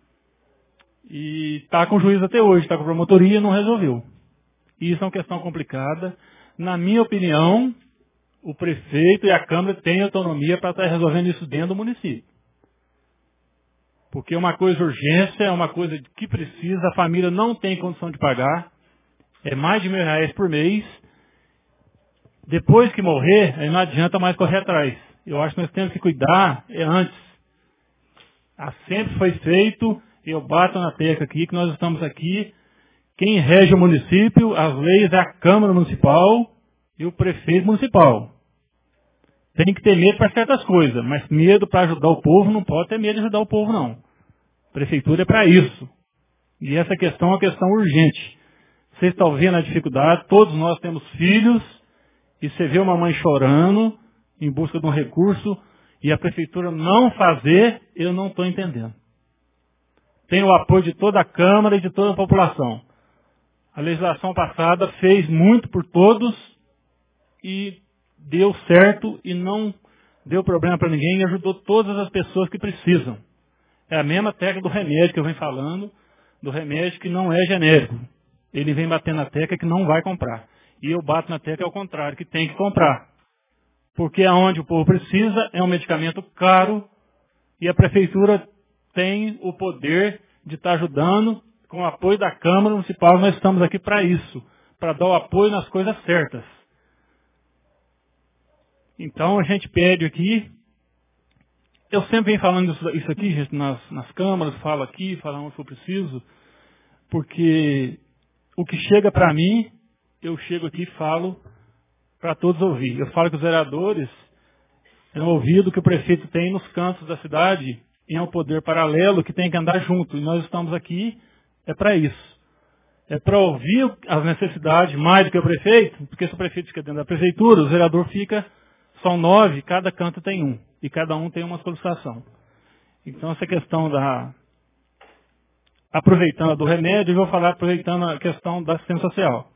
e está com o juiz até hoje, está com a promotoria e não resolveu. Isso é uma questão complicada. Na minha opinião, o prefeito e a Câmara têm autonomia para estar resolvendo isso dentro do município. Porque uma coisa urgência, é uma coisa que precisa, a família não tem condição de pagar, é mais de R$1.000 por mês. Depois que morrer, aí não adianta mais correr atrás. Eu acho que nós temos que cuidar antes. Sempre foi feito, eu bato na tecla aqui, que nós estamos aqui. Quem rege o município, as leis é a Câmara Municipal e o prefeito municipal. Tem que ter medo para certas coisas, mas medo para ajudar o povo não pode ter medo de ajudar o povo, não. Prefeitura é para isso. E essa questão é uma questão urgente. Vocês estão vendo a dificuldade, todos nós temos filhos, e você vê uma mãe chorando em busca de um recurso, e a prefeitura não fazer, eu não estou entendendo. Tem o apoio de toda a Câmara e de toda a população. A legislação passada fez muito por todos e deu certo e não deu problema para ninguém e ajudou todas as pessoas que precisam. É a mesma técnica do remédio que eu venho falando, do remédio que não é genérico. Ele vem batendo na tecla que não vai comprar. E eu bato na tecla ao contrário, que tem que comprar. Porque aonde o povo precisa é um medicamento caro e a prefeitura tem o poder de estar ajudando com o apoio da Câmara Municipal. Nós estamos aqui para isso, para dar o apoio nas coisas certas. Então a gente pede aqui, eu sempre venho falando isso aqui, gente, nas câmaras, falo aqui, falo onde for preciso, porque o que chega para mim, eu chego aqui e falo para todos ouvir. Eu falo que os vereadores é um ouvido que o prefeito tem nos cantos da cidade e é um poder paralelo que tem que andar junto. E nós estamos aqui para isso. para ouvir as necessidades mais do que o prefeito, porque se o prefeito fica dentro da prefeitura, o vereador fica, são 9, cada canto tem um, e cada um tem uma solicitação. Então, essa questão aproveitando do remédio, eu vou falar aproveitando a questão da assistência social.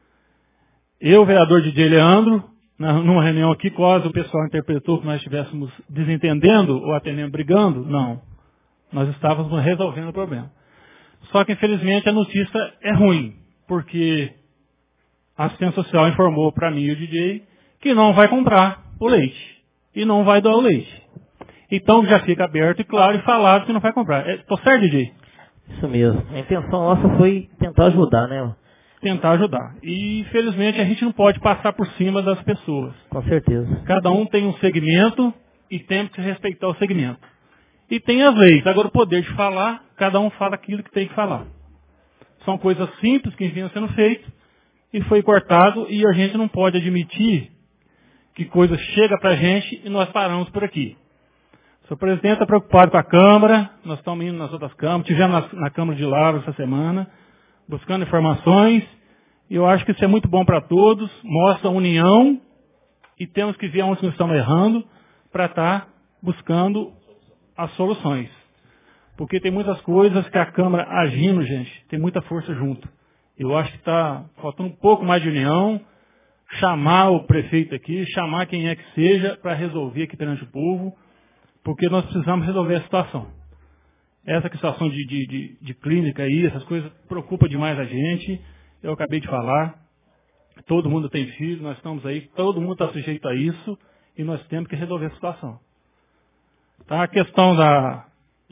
Eu, vereador DJ Leandro, numa reunião aqui, quase o pessoal interpretou que nós estivéssemos desentendendo ou até mesmo brigando. Não. Nós estávamos resolvendo o problema. Só que, infelizmente, a notícia é ruim, porque a assistência social informou para mim e o DJ que não vai comprar o leite e não vai doar o leite. Então, já fica aberto e claro e falado que não vai comprar. Estou certo, DJ? Isso mesmo. A intenção nossa foi tentar ajudar, né? Tentar ajudar. E, infelizmente, a gente não pode passar por cima das pessoas. Com certeza. Cada um tem um segmento e temos que respeitar o segmento. E tem as leis. Agora, o poder de falar, cada um fala aquilo que tem que falar. São coisas simples que vinham sendo feitas e foi cortado e a gente não pode admitir que coisa chega para a gente e nós paramos por aqui. O senhor presidente está preocupado com a Câmara, nós estamos indo nas outras câmaras, estivemos na Câmara de Lavras essa semana, buscando informações, e eu acho que isso é muito bom para todos, mostra a união, e temos que ver onde nós estamos errando, para estar buscando as soluções. Porque tem muitas coisas que a Câmara agindo, gente, tem muita força junto. Eu acho que está faltando um pouco mais de união, chamar o prefeito aqui, chamar quem é que seja, para resolver aqui perante o povo, porque nós precisamos resolver a situação. Essa situação de clínica aí, essas coisas, preocupa demais a gente. Eu acabei de falar, todo mundo tem filho, nós estamos aí, todo mundo está sujeito a isso, e nós temos que resolver a situação. Tá? A questão da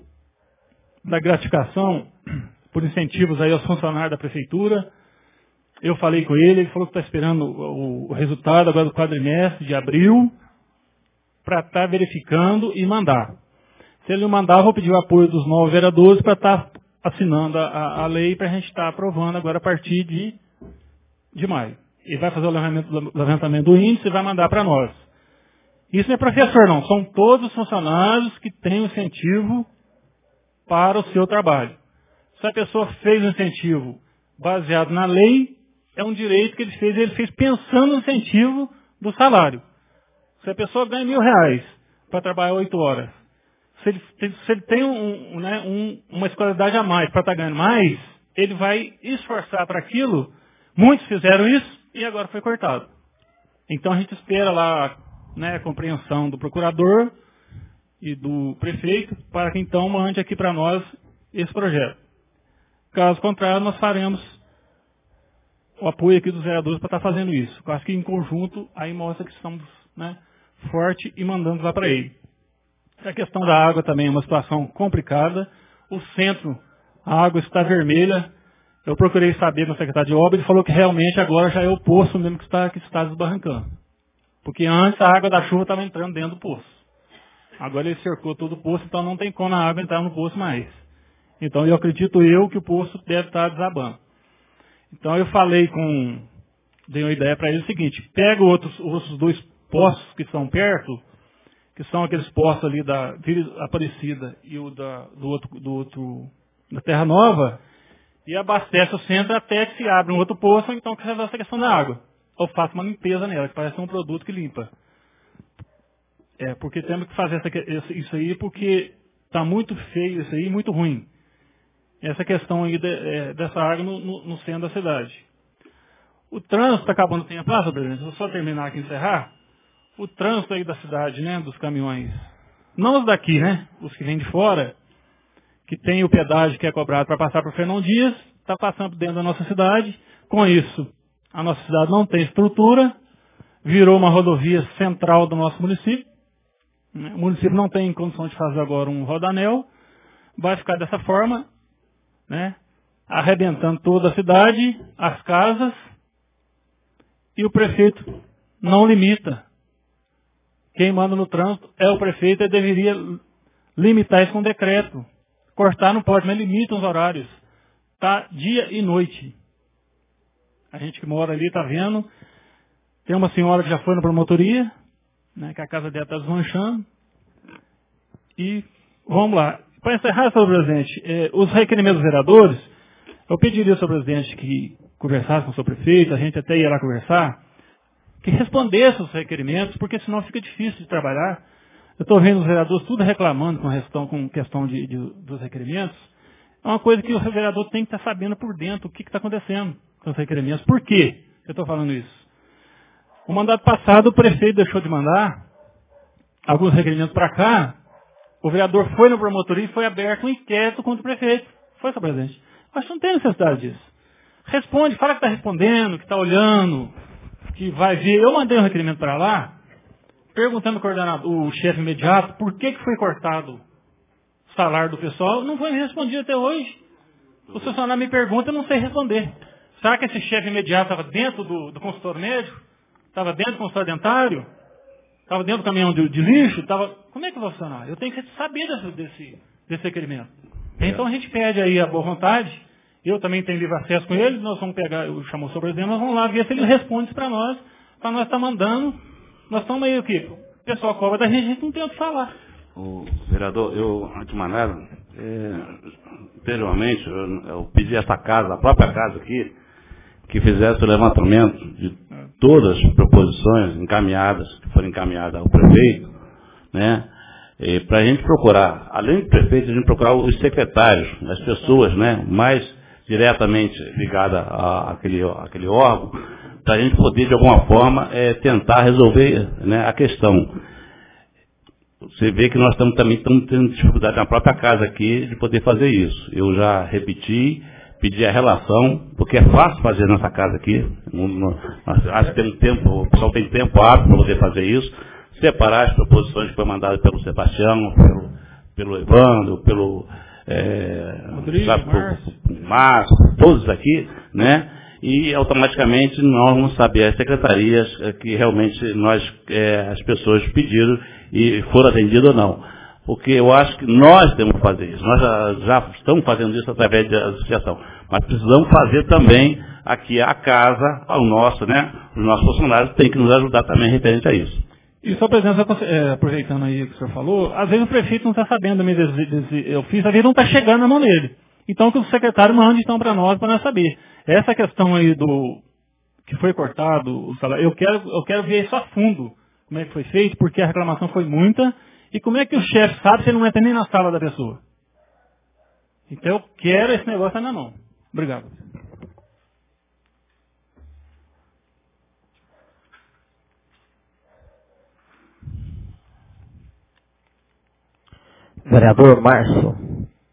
gratificação por incentivos aí aos funcionários da prefeitura, eu falei com ele falou que está esperando o resultado agora do quadrimestre de abril, para estar verificando e mandar. Se ele não mandar, eu vou pedir o apoio dos novos vereadores para estar assinando a lei para a gente estar aprovando agora a partir de maio. Ele vai fazer o levantamento do índice e vai mandar para nós. Isso não é professor, não. São todos os funcionários que têm um incentivo para o seu trabalho. Se a pessoa fez um incentivo baseado na lei, é um direito que ele fez pensando no incentivo do salário. Se a pessoa ganha R$1.000 para trabalhar 8 horas, se ele tem uma escolaridade a mais para estar ganhando mais, ele vai esforçar para aquilo. Muitos fizeram isso e agora foi cortado. Então a gente espera lá, né, a compreensão do procurador e do prefeito para que então mande aqui para nós esse projeto. Caso contrário, nós faremos o apoio aqui dos vereadores para estar fazendo isso. Eu acho que em conjunto aí mostra que estamos, né, forte e mandando lá para ele. A questão da água também é uma situação complicada. O centro, a água está vermelha. Eu procurei saber com o secretário de obra, ele falou que realmente agora já é o poço mesmo que está desbarrancando. Porque antes a água da chuva estava entrando dentro do poço. Agora ele cercou todo o poço, então não tem como a água entrar no poço mais. Então eu acredito que o poço deve estar desabando. Então eu dei uma ideia para ele o seguinte, pega os outros 2 poços que estão perto, que são aqueles poços ali da Vila Aparecida e o do outro da Terra Nova, e abastece o centro até que se abre um outro poço, então que resolve essa questão da água. Ou faça uma limpeza nela, que parece um produto que limpa. Porque temos que fazer isso aí, porque está muito feio isso aí, muito ruim. Essa questão aí dessa água no centro da cidade. O trânsito está acabando o tempo. Presidente, vou só terminar aqui e encerrar. O trânsito aí da cidade, né, dos caminhões, não os daqui, né, os que vêm de fora, que tem o pedágio que é cobrado para passar por Fernão Dias, está passando dentro da nossa cidade. Com isso, a nossa cidade não tem estrutura, virou uma rodovia central do nosso município. O município não tem condição de fazer agora um rodanel, vai ficar dessa forma, né, arrebentando toda a cidade, as casas, e o prefeito não limita. Quem manda no trânsito é o prefeito, ele deveria limitar isso com decreto. Cortar não pode, mas limita os horários. Tá dia e noite. A gente que mora ali está vendo. Tem uma senhora que já foi na promotoria, né, que a casa dela está desmanchando. E vamos lá. Para encerrar, senhor presidente, os requerimentos dos vereadores, Eu pediria ao senhor presidente que conversasse com o senhor prefeito, a gente até ia lá conversar, que respondesse os requerimentos, porque senão fica difícil de trabalhar. Eu estou vendo os vereadores tudo reclamando com questão dos requerimentos. É uma coisa que o vereador tem que estar sabendo por dentro o que está acontecendo com os requerimentos. Por quê eu estou falando isso? O mandato passado, o prefeito deixou de mandar alguns requerimentos para cá. O vereador foi na promotoria e foi aberto um inquérito contra o prefeito. Foi, senhor presidente. Acho que não tem necessidade disso. Responde, fala que está respondendo, que está olhando, que vai ver. Eu mandei um requerimento para lá, perguntando ao coordenador, o chefe imediato, por que foi cortado o salário do pessoal. Não foi me respondido até hoje. O funcionário me pergunta, eu não sei responder. Será que esse chefe imediato estava dentro do consultório médico? Estava dentro do consultório dentário? Estava dentro do caminhão de lixo? Como é que vai funcionar? Eu tenho que saber desse requerimento. Então a gente pede aí a boa vontade. Eu também tenho livre acesso com ele. Nós vamos pegar, chamou o senhor presidente, nós vamos lá ver se ele responde isso para nós estar mandando. Nós estamos aí o quê? O pessoal cobra da gente não tem o que falar. O vereador, eu, antes de mais nada, anteriormente, eu pedi a essa casa, a própria casa aqui, que fizesse o levantamento de todas as proposições encaminhadas, que foram encaminhadas ao prefeito, né? Para a gente procurar, além do prefeito, a gente procurar os secretários, as pessoas, né, mais diretamente ligadas àquele órgão, para a gente poder, de alguma forma, tentar resolver, né, a questão. Você vê que nós também estamos tendo dificuldade na própria casa aqui de poder fazer isso. Eu já repeti, pedi a relação, porque é fácil fazer nessa casa aqui. Acho que tem tempo, o pessoal tem tempo hábil para poder fazer isso. Separar as proposições que foram mandadas pelo Sebastião, pelo Evandro, pelo Márcio, todos aqui, né? E automaticamente nós vamos saber as secretarias que realmente as pessoas pediram e foram atendidas ou não. Porque eu acho que nós temos que fazer isso. Nós já estamos fazendo isso através da associação. Mas precisamos fazer também aqui a casa, ao nosso, né? Os nossos funcionários têm que nos ajudar também referente a isso. E só presença, aproveitando aí o que o senhor falou, às vezes o prefeito não está sabendo também eu fiz, às vezes não está chegando na mão dele. Então que o secretário mande então para nós saber. Essa questão aí que foi cortado o salário, eu quero ver isso a fundo, como é que foi feito, porque a reclamação foi muita, e como é que o chefe sabe se ele não entra nem na sala da pessoa. Então eu quero esse negócio na mão. Obrigado. Vereador Márcio.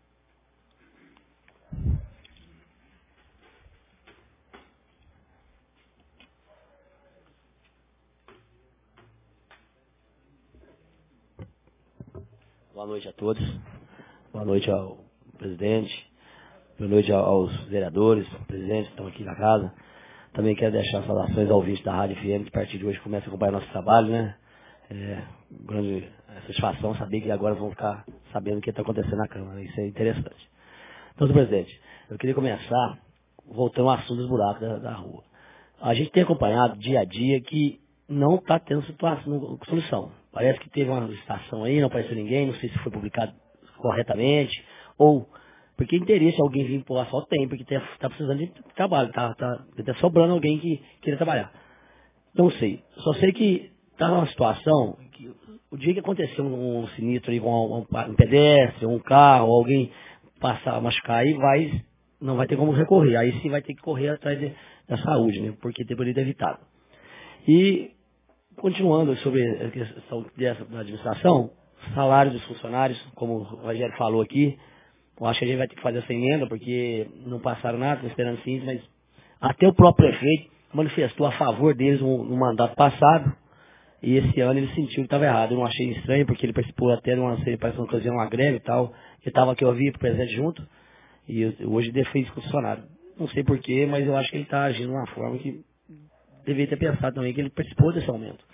Boa noite a todos. Boa noite ao presidente. Boa noite aos vereadores, presidentes que estão aqui na casa. Também quero deixar saudações ao ouvinte da Rádio FM, que a partir de hoje começa a acompanhar nosso trabalho, né? Grande satisfação saber que agora vão ficar sabendo o que está acontecendo na Câmara. Isso é interessante. Então, senhor presidente, eu queria começar voltando ao assunto dos buracos da rua. A gente tem acompanhado dia a dia que não está tendo solução. Parece que teve uma licitação aí, não apareceu ninguém, não sei se foi publicado corretamente, ou porque interesse alguém vir pôr asfalto tem, porque está precisando de trabalho, está sobrando alguém que queira trabalhar. Não sei, só sei que está numa situação que o dia que aconteceu um sinistro aí com um pedestre, um carro, alguém passar, machucar aí, não vai ter como recorrer, aí sim vai ter que correr atrás da saúde, né, porque deveria ter evitado. E continuando sobre a questão da administração, salário dos funcionários, como o Rogério falou aqui, eu acho que a gente vai ter que fazer essa emenda, porque não passaram nada, estão esperando sim, mas até o próprio prefeito manifestou a favor deles no mandato passado, e esse ano ele sentiu que estava errado. Eu não achei estranho, porque ele participou até de uma greve e tal, que estava aqui, eu vi o presidente junto, e hoje ele fez funcionário. Não sei porquê, mas eu acho que ele está agindo de uma forma que deveria ter pensado também que ele participou desse aumento.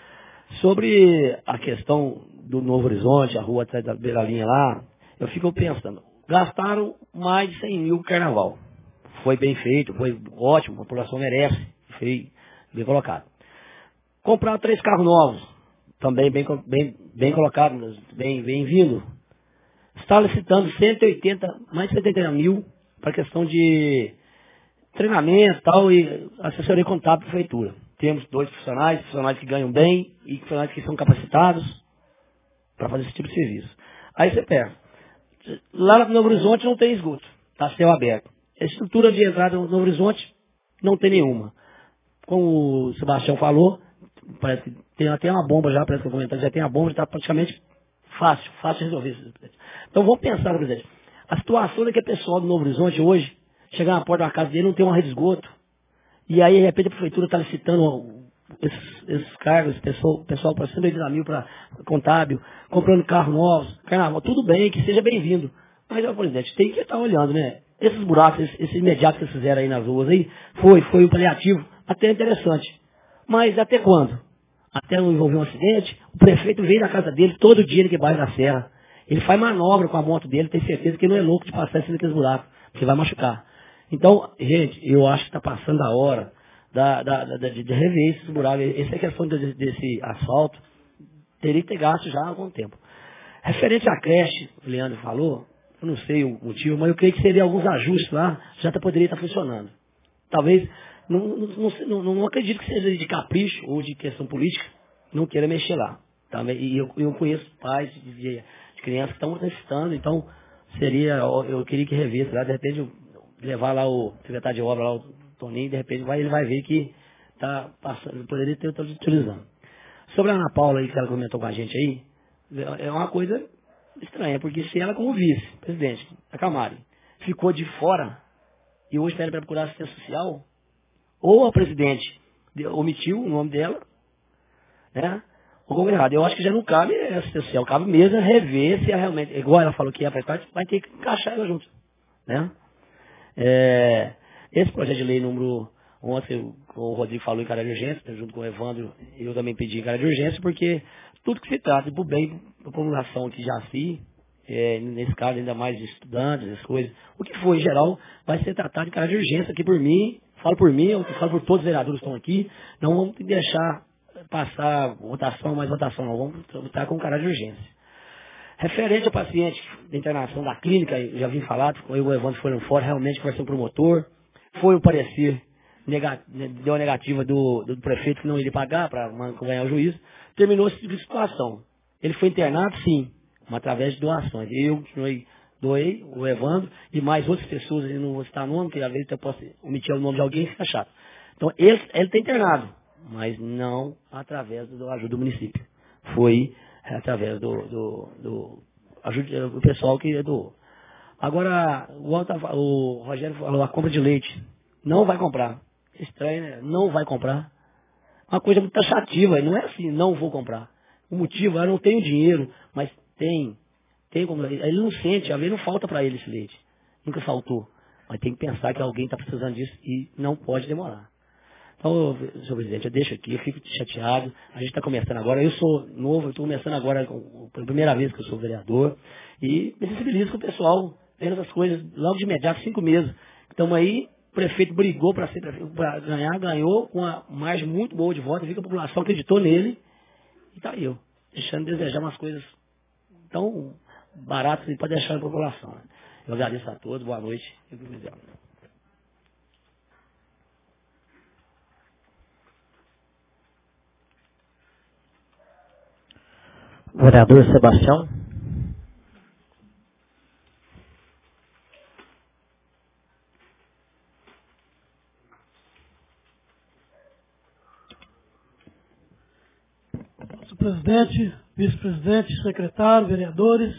Sobre a questão do Novo Horizonte, a rua atrás da beira-linha lá, eu fico pensando, gastaram mais de 100 mil no carnaval. Foi bem feito, foi ótimo, a população merece, foi bem colocado. Compraram 3 carros novos, também bem colocados, bem vindo. Está licitando mais de 180 mil para a questão de treinamento e tal, e assessoria contábil da prefeitura. Temos 2 profissionais que ganham bem e profissionais que são capacitados para fazer esse tipo de serviço. Aí você pega, lá no Novo Horizonte não tem esgoto, está céu aberto. A estrutura de entrada no Novo Horizonte não tem nenhuma. Como o Sebastião falou, parece que tem até uma bomba já, parece que eu comentei, já tem a bomba, está praticamente fácil de resolver. Então vamos pensar, presidente, a situação daquele pessoal do Novo Horizonte hoje, chegar na porta da casa dele não tem uma rede de esgoto, e aí de repente a prefeitura está licitando esses cargos, pessoal para 180 mil para contábil, comprando carros novos, carnaval, tudo bem, que seja bem-vindo. Mas, presidente, tem que estar olhando, né? Esses buracos, esses imediatos que vocês fizeram aí nas ruas aí, foi um paliativo até interessante. Mas até quando? Até não envolver um acidente, o prefeito veio na casa dele todo dia que bairro da Serra. Ele faz manobra com a moto dele, tem certeza que ele não é louco de passar esses aqueles buracos, porque vai machucar. Então, gente, eu acho que está passando a hora de rever esses buracos. Essa é a questão desse asfalto, teria que ter gasto já há algum tempo. Referente à creche, o Leandro falou, eu não sei o motivo, mas eu creio que seria alguns ajustes lá, já poderia estar funcionando. Talvez, não acredito que seja de capricho ou de questão política, não queira mexer lá. Tá? E eu conheço pais de crianças que estão necessitando, então eu queria que revesse lá, de repente levar lá o secretário de obra, lá o Toninho, de repente ele vai ver que está passando, poderia ter utilizando. Sobre a Ana Paula aí, que ela comentou com a gente aí, é uma coisa estranha, porque se ela, como vice-presidente da Camari, ficou de fora e hoje pede para procurar assistência social, ou a presidente omitiu o nome dela, né? Ou como errado. Eu acho que já não cabe assistência social, cabe mesmo rever se ela realmente, igual ela falou que ia faz parte, vai ter que encaixar ela junto, né? Esse projeto de lei número 11, o Rodrigo falou em cara de urgência, junto com o Evandro, eu também pedi em cara de urgência, porque tudo que se trata de bem da população que já nesse caso ainda mais de estudantes, essas coisas, o que for em geral, vai ser tratado em cara de urgência aqui por mim, falo por mim, eu falo por todos os vereadores que estão aqui, não vamos deixar passar votação, mais votação não, vamos tratar com cara de urgência. Referente ao paciente da internação da clínica, eu já vim falar, eu e o Evandro foram fora, realmente conversando com o promotor, foi o parecer, deu a negativa do prefeito que não iria pagar para ganhar o juízo, terminou esse tipo de situação. Ele foi internado, sim, mas através de doações. Eu doei, o Evandro, e mais outras pessoas, eu não vou citar nome, porque às vezes eu posso omitir o nome de alguém e fica chato. Então, ele está internado, mas não através da ajuda do município. Foi através do pessoal que doou. Agora, o Rogério falou, a compra de leite. Não vai comprar. Estranho, né? Não vai comprar. Uma coisa muito taxativa. Não é assim, não vou comprar. O motivo, eu não tenho dinheiro, mas tem como. Ele não sente, às vezes não falta para ele esse leite. Nunca faltou. Mas tem que pensar que alguém está precisando disso e não pode demorar. Então, senhor presidente, eu deixo aqui, eu fico chateado. A gente está começando agora. Eu sou novo, eu estou começando agora pela primeira vez que eu sou vereador. E me sensibilizo com o pessoal, vendo essas coisas logo de imediato, 5 meses. Estamos aí, o prefeito brigou para ser prefeito, para ganhar, ganhou com uma margem muito boa de voto. Vi que a população acreditou nele. E está aí, eu, deixando de desejar umas coisas tão baratas e para deixar a população. Né? Eu agradeço a todos, boa noite. Vereador Sebastião. Senhor presidente, vice-presidente, secretário, vereadores,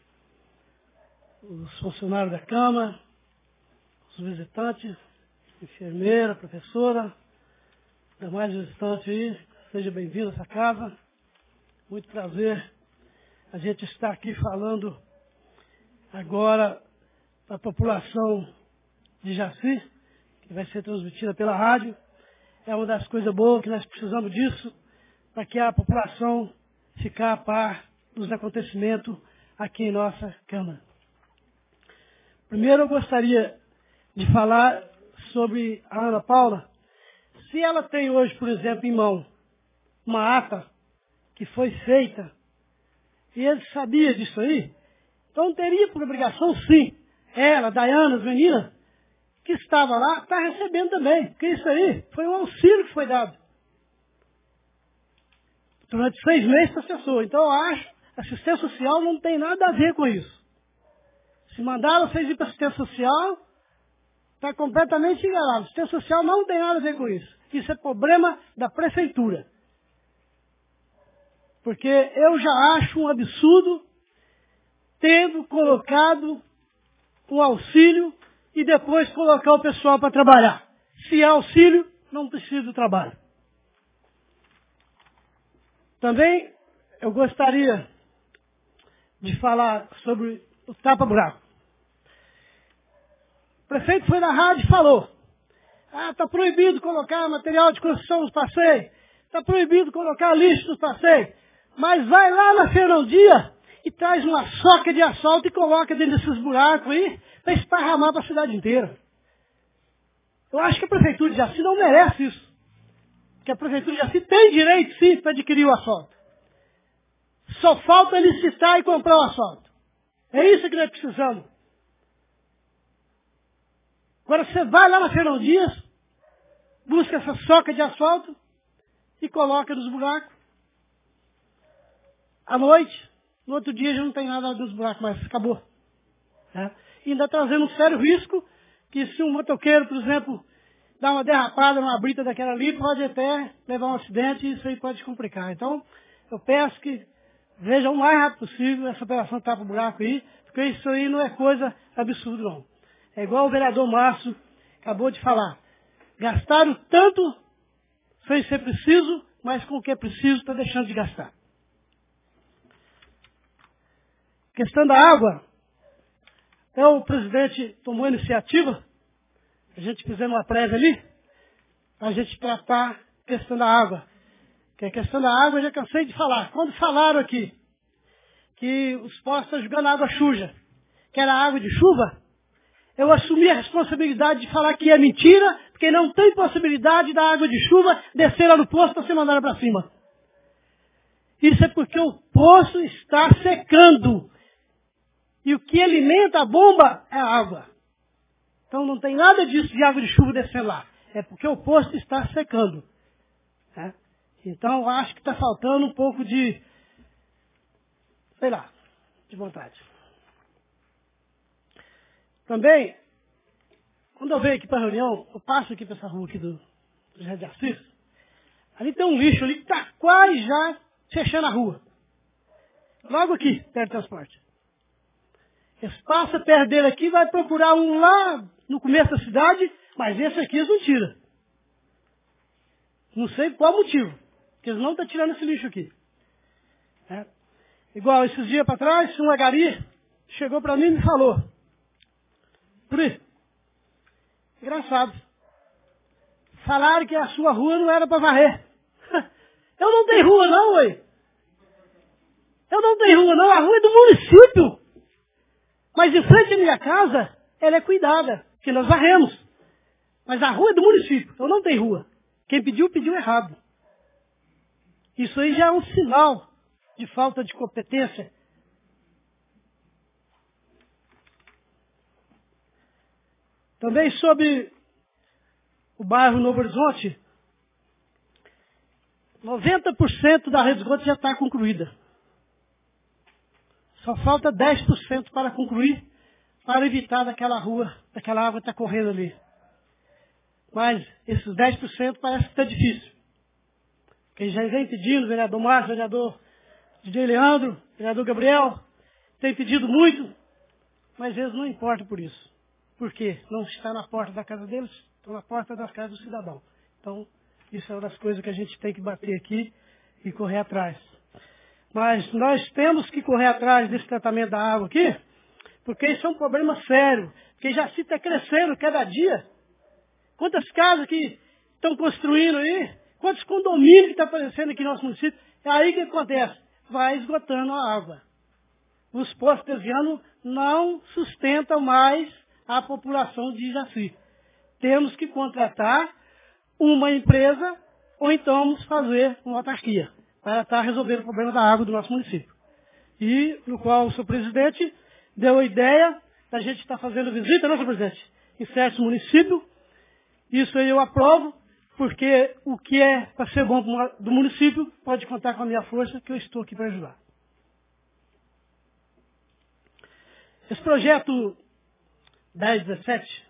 os funcionários da Câmara, os visitantes, enfermeira, professora, demais visitantes aí, seja bem-vindo a essa casa. Muito prazer a gente estar aqui falando agora para a população de Jaci, que vai ser transmitida pela rádio. É uma das coisas boas que nós precisamos disso, para que a população fique a par dos acontecimentos aqui em nossa Câmara. Primeiro eu gostaria de falar sobre a Ana Paula. Se ela tem hoje, por exemplo, em mão, uma ata que foi feita, e ele sabia disso aí, então teria por obrigação, sim, ela, Daiana, as meninas, que estava lá, está recebendo também. Porque isso aí foi um auxílio que foi dado. Durante 6 meses para a pessoa. Então eu acho que assistência social não tem nada a ver com isso. Se mandaram vocês ir para assistência social, está completamente enganado. Assistência social não tem nada a ver com isso. Isso é problema da prefeitura. Porque eu já acho um absurdo tendo colocado um auxílio e depois colocar o pessoal para trabalhar. Se é auxílio, não precisa do trabalho. Também eu gostaria de falar sobre o tapa-buraco. O prefeito foi na rádio e falou: está proibido colocar material de construção nos passeios, está proibido colocar lixo nos passeios, mas vai lá na Fernão Dias e traz uma soca de asfalto e coloca dentro desses buracos aí para esparramar para a cidade inteira. Eu acho que a prefeitura de Jaci não merece isso. Porque a prefeitura de Jaci tem direito, sim, para adquirir o asfalto. Só falta licitar e comprar o asfalto. É isso que nós precisamos. Agora você vai lá na Fernão Dias, busca essa soca de asfalto e coloca nos buracos. À noite, no outro dia já não tem nada nos buracos mais, acabou. E ainda trazendo um sério risco que se um motoqueiro, por exemplo, dá uma derrapada numa brita daquela ali, pode até levar um acidente e isso aí pode complicar. Então, eu peço que vejam o mais rápido possível essa operação tapa-buraco aí, porque isso aí não é coisa absurda, não. É igual o vereador Márcio acabou de falar. Gastaram tanto sem ser preciso, mas com o que é preciso está deixando de gastar. Questão da água. O presidente tomou a iniciativa, a gente fizendo uma prévia ali, a gente tratar a questão da água. Que a questão da água eu já cansei de falar. Quando falaram aqui que os postos estão jogando água suja, que era água de chuva, eu assumi a responsabilidade de falar que é mentira, porque não tem possibilidade da água de chuva descer lá no poço para ser mandada para cima. Isso é porque o poço está secando. E o que alimenta a bomba é a água. Então não tem nada disso de água de chuva descer lá. É porque o poço está secando. Então eu acho que está faltando um pouco de, sei lá, de vontade. Também, quando eu venho aqui para a reunião, eu passo aqui para essa rua aqui do José de Assis, ali tem um lixo ali que está quase já fechando a rua. Logo aqui, perto do transporte. Eles passam perto dele aqui, vai procurar um lá no começo da cidade, mas esse aqui eles não tiram. Não sei qual motivo, porque eles não estão tirando esse lixo aqui. Igual esses dias para trás, uma gari chegou para mim e me falou: Pri, engraçado, falaram que a sua rua não era para varrer. Eu não tenho rua não, ué. Eu não tenho rua não, a rua é do município. Mas em frente à minha casa, ela é cuidada, que nós varremos. Mas a rua é do município, eu não tenho rua. Quem pediu, pediu errado. Isso aí já é um sinal de falta de competência. Também sobre o bairro Novo Horizonte, 90% da rede de esgoto já está concluída. Só falta 10% para concluir, para evitar daquela rua, daquela água estar correndo ali. Mas esses 10% parece que está difícil. Quem já vem pedindo, vereador Márcio, vereador DJ Leandro, vereador Gabriel, tem pedido muito, mas eles não importam por isso. Por quê? Não está na porta da casa deles, estão na porta da casa do cidadão. Então, isso é uma das coisas que a gente tem que bater aqui e correr atrás. Mas nós temos que correr atrás desse tratamento da água aqui, porque isso é um problema sério, porque Jaci está crescendo cada dia. Quantas casas que estão construindo aí, quantos condomínios que estão aparecendo aqui no nosso município, é aí que acontece, vai esgotando a água. Os postos artesianos não sustentam mais a população de Jaci. Temos que contratar uma empresa ou então vamos fazer uma autarquia para estar resolvendo o problema da água do nosso município. E no qual o seu presidente deu a ideia da gente estar fazendo visita, não, senhor presidente, em certos municípios. Isso aí eu aprovo, porque o que é para ser bom do município pode contar com a minha força, que eu estou aqui para ajudar. Esse projeto 1017,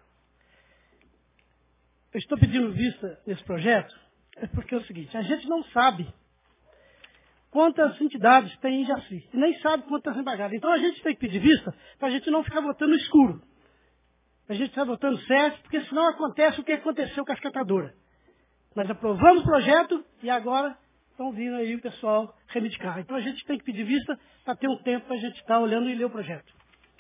eu estou pedindo vista nesse projeto, é porque é o seguinte, a gente não sabe quantas entidades tem em Jaci, e nem sabe quantas embargadas. Então a gente tem que pedir vista para a gente não ficar votando no escuro. A gente está votando certo, porque senão acontece o que aconteceu com as catadoras. Nós aprovamos o projeto e agora estão vindo aí o pessoal reivindicar. Então a gente tem que pedir vista para ter um tempo para a gente estar olhando e ler o projeto.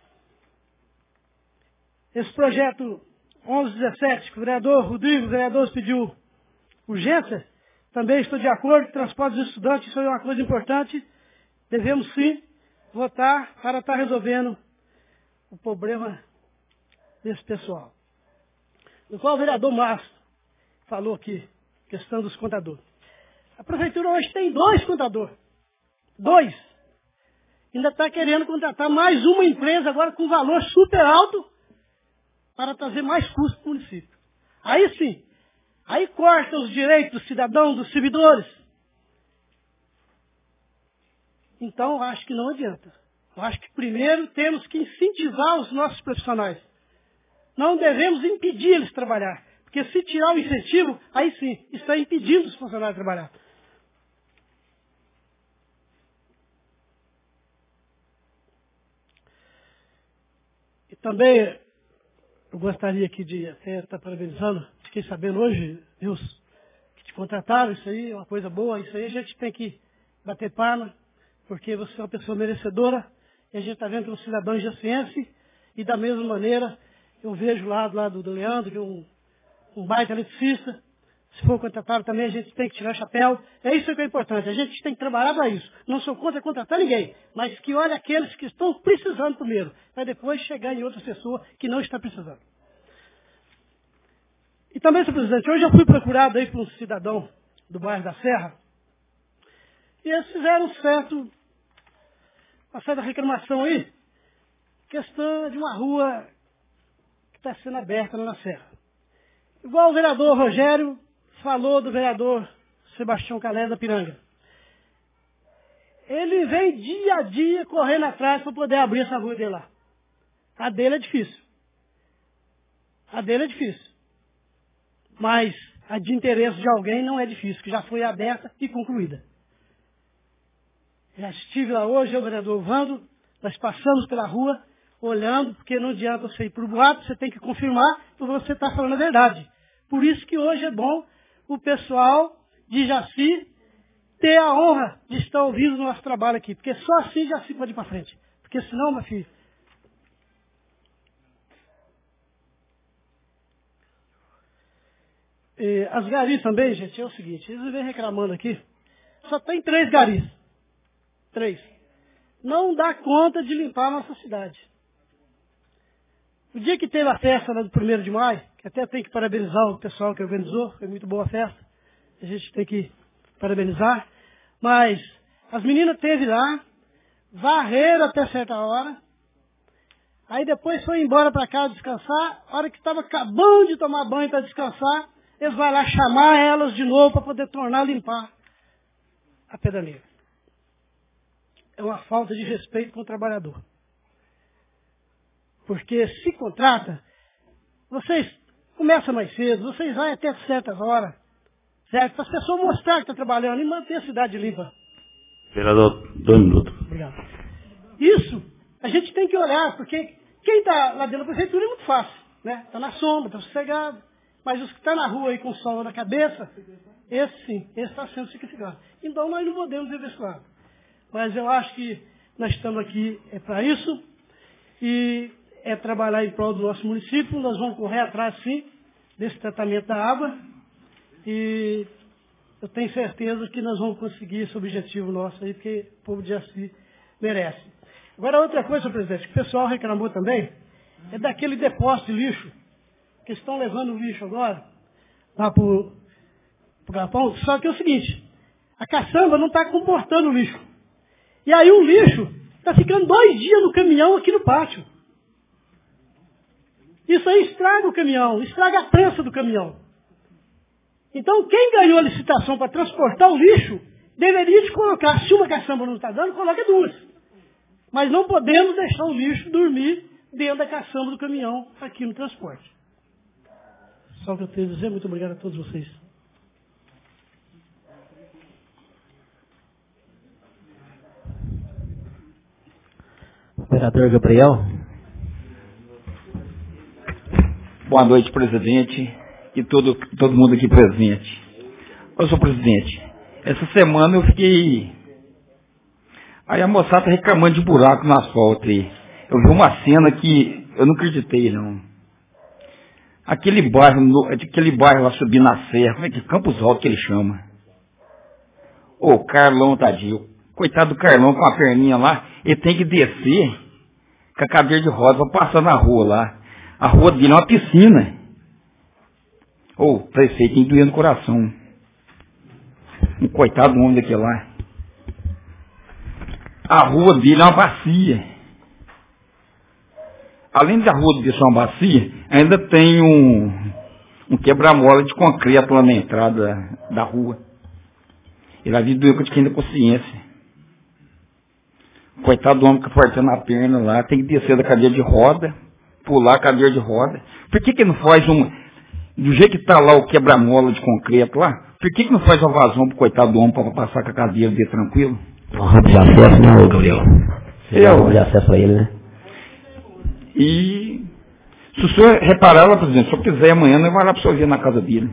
Esse projeto 1117, que o vereador Rodrigo, pediu urgência, também estou de acordo, transporte dos estudantes, isso é uma coisa importante. Devemos sim votar para estar resolvendo o problema desse pessoal. No qual o vereador Márcio falou aqui, questão dos contadores. A prefeitura hoje tem 2 contadores. 2. Ainda está querendo contratar mais uma empresa agora com valor super alto para trazer mais custos para o município. Aí sim, aí corta os direitos dos cidadãos, dos servidores. Então, eu acho que não adianta. Eu acho que primeiro temos que incentivar os nossos profissionais. Não devemos impedir eles de trabalhar. Porque se tirar o incentivo, aí sim, está impedindo os funcionários de trabalhar. E também eu gostaria aqui de até estar parabenizando, fiquei sabendo hoje, Deus, que te contrataram, isso aí é uma coisa boa, isso aí a gente tem que bater palma, porque você é uma pessoa merecedora, e a gente está vendo que é um cidadão jaciense, e da mesma maneira, eu vejo lá do lado do Leandro, que é um baita eletricista, se for contratado também a gente tem que tirar o chapéu, é isso que é importante, a gente tem que trabalhar para isso, não sou contra contratar ninguém, mas que olhe aqueles que estão precisando primeiro, para depois chegar em outra pessoa que não está precisando. E também, senhor presidente, hoje eu fui procurado aí por um cidadão do bairro da Serra, e eles fizeram uma certa reclamação aí, questão de uma rua que está sendo aberta lá na Serra. Igual o vereador Rogério falou do vereador Sebastião Calé da Piranga. Ele vem dia a dia correndo atrás para poder abrir essa rua dele lá. A dele é difícil. Mas a de interesse de alguém não é difícil, que já foi aberta e concluída. Já estive lá hoje, eu e o vereador Vando, nós passamos pela rua, olhando, porque não adianta você ir para o boato, você tem que confirmar que você está falando a verdade. Por isso que hoje é bom o pessoal de Jaci ter a honra de estar ouvindo o nosso trabalho aqui, porque só assim Jaci pode ir para frente. Porque senão, meu filho, as garis também, gente, é o seguinte, eles vêm reclamando aqui, só tem 3 garis. 3. Não dá conta de limpar a nossa cidade. O dia que teve a festa lá do 1º de maio, que até tem que parabenizar o pessoal que organizou, foi muito boa a festa, a gente tem que parabenizar, mas as meninas esteve lá, varreram até certa hora, aí depois foi embora para casa descansar, a hora que estava acabando de tomar banho para descansar, eles vão lá chamar elas de novo para poder tornar a limpar a pedaleira. É uma falta de respeito com o trabalhador. Porque se contrata, vocês começam mais cedo, vocês vão até certas horas, certo? Para as pessoas mostrar que estão trabalhando e manter a cidade limpa. Vereador, 2 minutos. Obrigado. Isso, a gente tem que olhar, porque quem está lá dentro da prefeitura é muito fácil, né? Está na sombra, está sossegado. Mas os que estão na rua aí com o sol na cabeça, esse sim, esse está sendo sacrificado. Então nós não podemos ver desse lado. Mas eu acho que nós estamos aqui para isso, e é trabalhar em prol do nosso município, nós vamos correr atrás sim, desse tratamento da água, e eu tenho certeza que nós vamos conseguir esse objetivo nosso aí, porque o povo de Jaci merece. Agora outra coisa, senhor presidente, que o pessoal reclamou também, é daquele depósito de lixo, que estão levando o lixo agora, lá para o galpão, só que é o seguinte, a caçamba não está comportando o lixo. E aí o lixo está ficando 2 dias no caminhão aqui no pátio. Isso aí estraga o caminhão, estraga a prensa do caminhão. Então, quem ganhou a licitação para transportar o lixo, deveria te colocar, se uma caçamba não está dando, coloca duas. Mas não podemos deixar o lixo dormir dentro da caçamba do caminhão aqui no transporte. Só o que eu tenho a dizer. Muito obrigado a todos vocês. Vereador Gabriel. Boa noite, presidente, e todo mundo aqui presente. Ô, senhor presidente, essa semana eu fiquei... Aí a moçada está reclamando de buraco no asfalto aí. Eu vi uma cena que eu não acreditei, não. Aquele bairro lá subindo na serra, como é que Campos Altos que ele chama? Ô, Carlão, tadinho. Coitado do Carlão com a perninha lá, ele tem que descer com a cadeira de roda para passar na rua lá. A rua dele é uma piscina. Ô, prefeito, tem doendo no coração. Um coitado do homem daquele lá. A rua dele é uma bacia. Além da rua dele ser uma bacia, ainda tem um quebra-mola de concreto lá na entrada da rua. Ele vai vir doer de quem tem consciência. Coitado do homem que fortando a perna lá, tem que descer da cadeira de roda, pular a cadeira de roda. Por que não faz do jeito que está lá o quebra-mola de concreto lá, por que não faz uma vazão pro coitado do homem para passar com a cadeira dele tranquilo? Um rápido de acesso, né, Gabriel? De acesso a ele, né? E se o senhor reparar lá, presidente, se eu quiser amanhã, eu vou lá para o senhor ver na casa dele.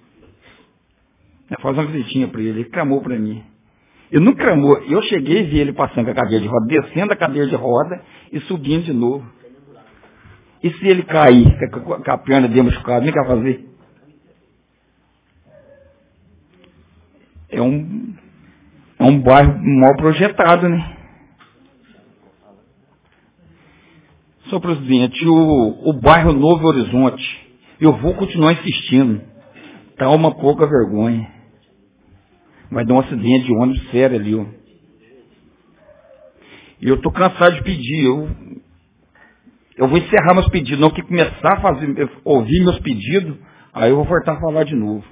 Eu faço uma visitinha para ele, ele clamou para mim. Eu não clamou, eu cheguei e vi ele passando com a cadeira de roda, descendo a cadeira de roda e subindo de novo. E se ele cair com a perna dele machucada, nem quer fazer? É um bairro mal projetado, né? Senhor presidente, o bairro Novo Horizonte, eu vou continuar insistindo. Tá uma pouca vergonha. Vai dar um acidente de ônibus sério ali, ó. E eu tô cansado de pedir. Eu vou encerrar meus pedidos, não que começar a ouvir meus pedidos, aí eu vou voltar a falar de novo.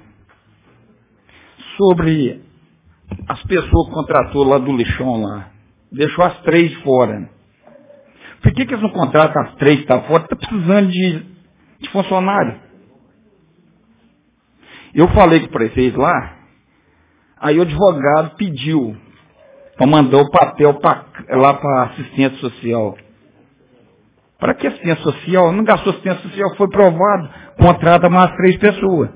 Sobre as pessoas que contratou lá do lixão lá. Deixou as 3 de fora. Por que eles não contratam as 3 que estão fora? Está precisando de funcionário. Eu falei com o prefeito lá, aí o advogado pediu para mandar o papel lá para assistente social. Para que assistente social? Não gastou assistente social, foi provado, contrata mais 3 pessoas.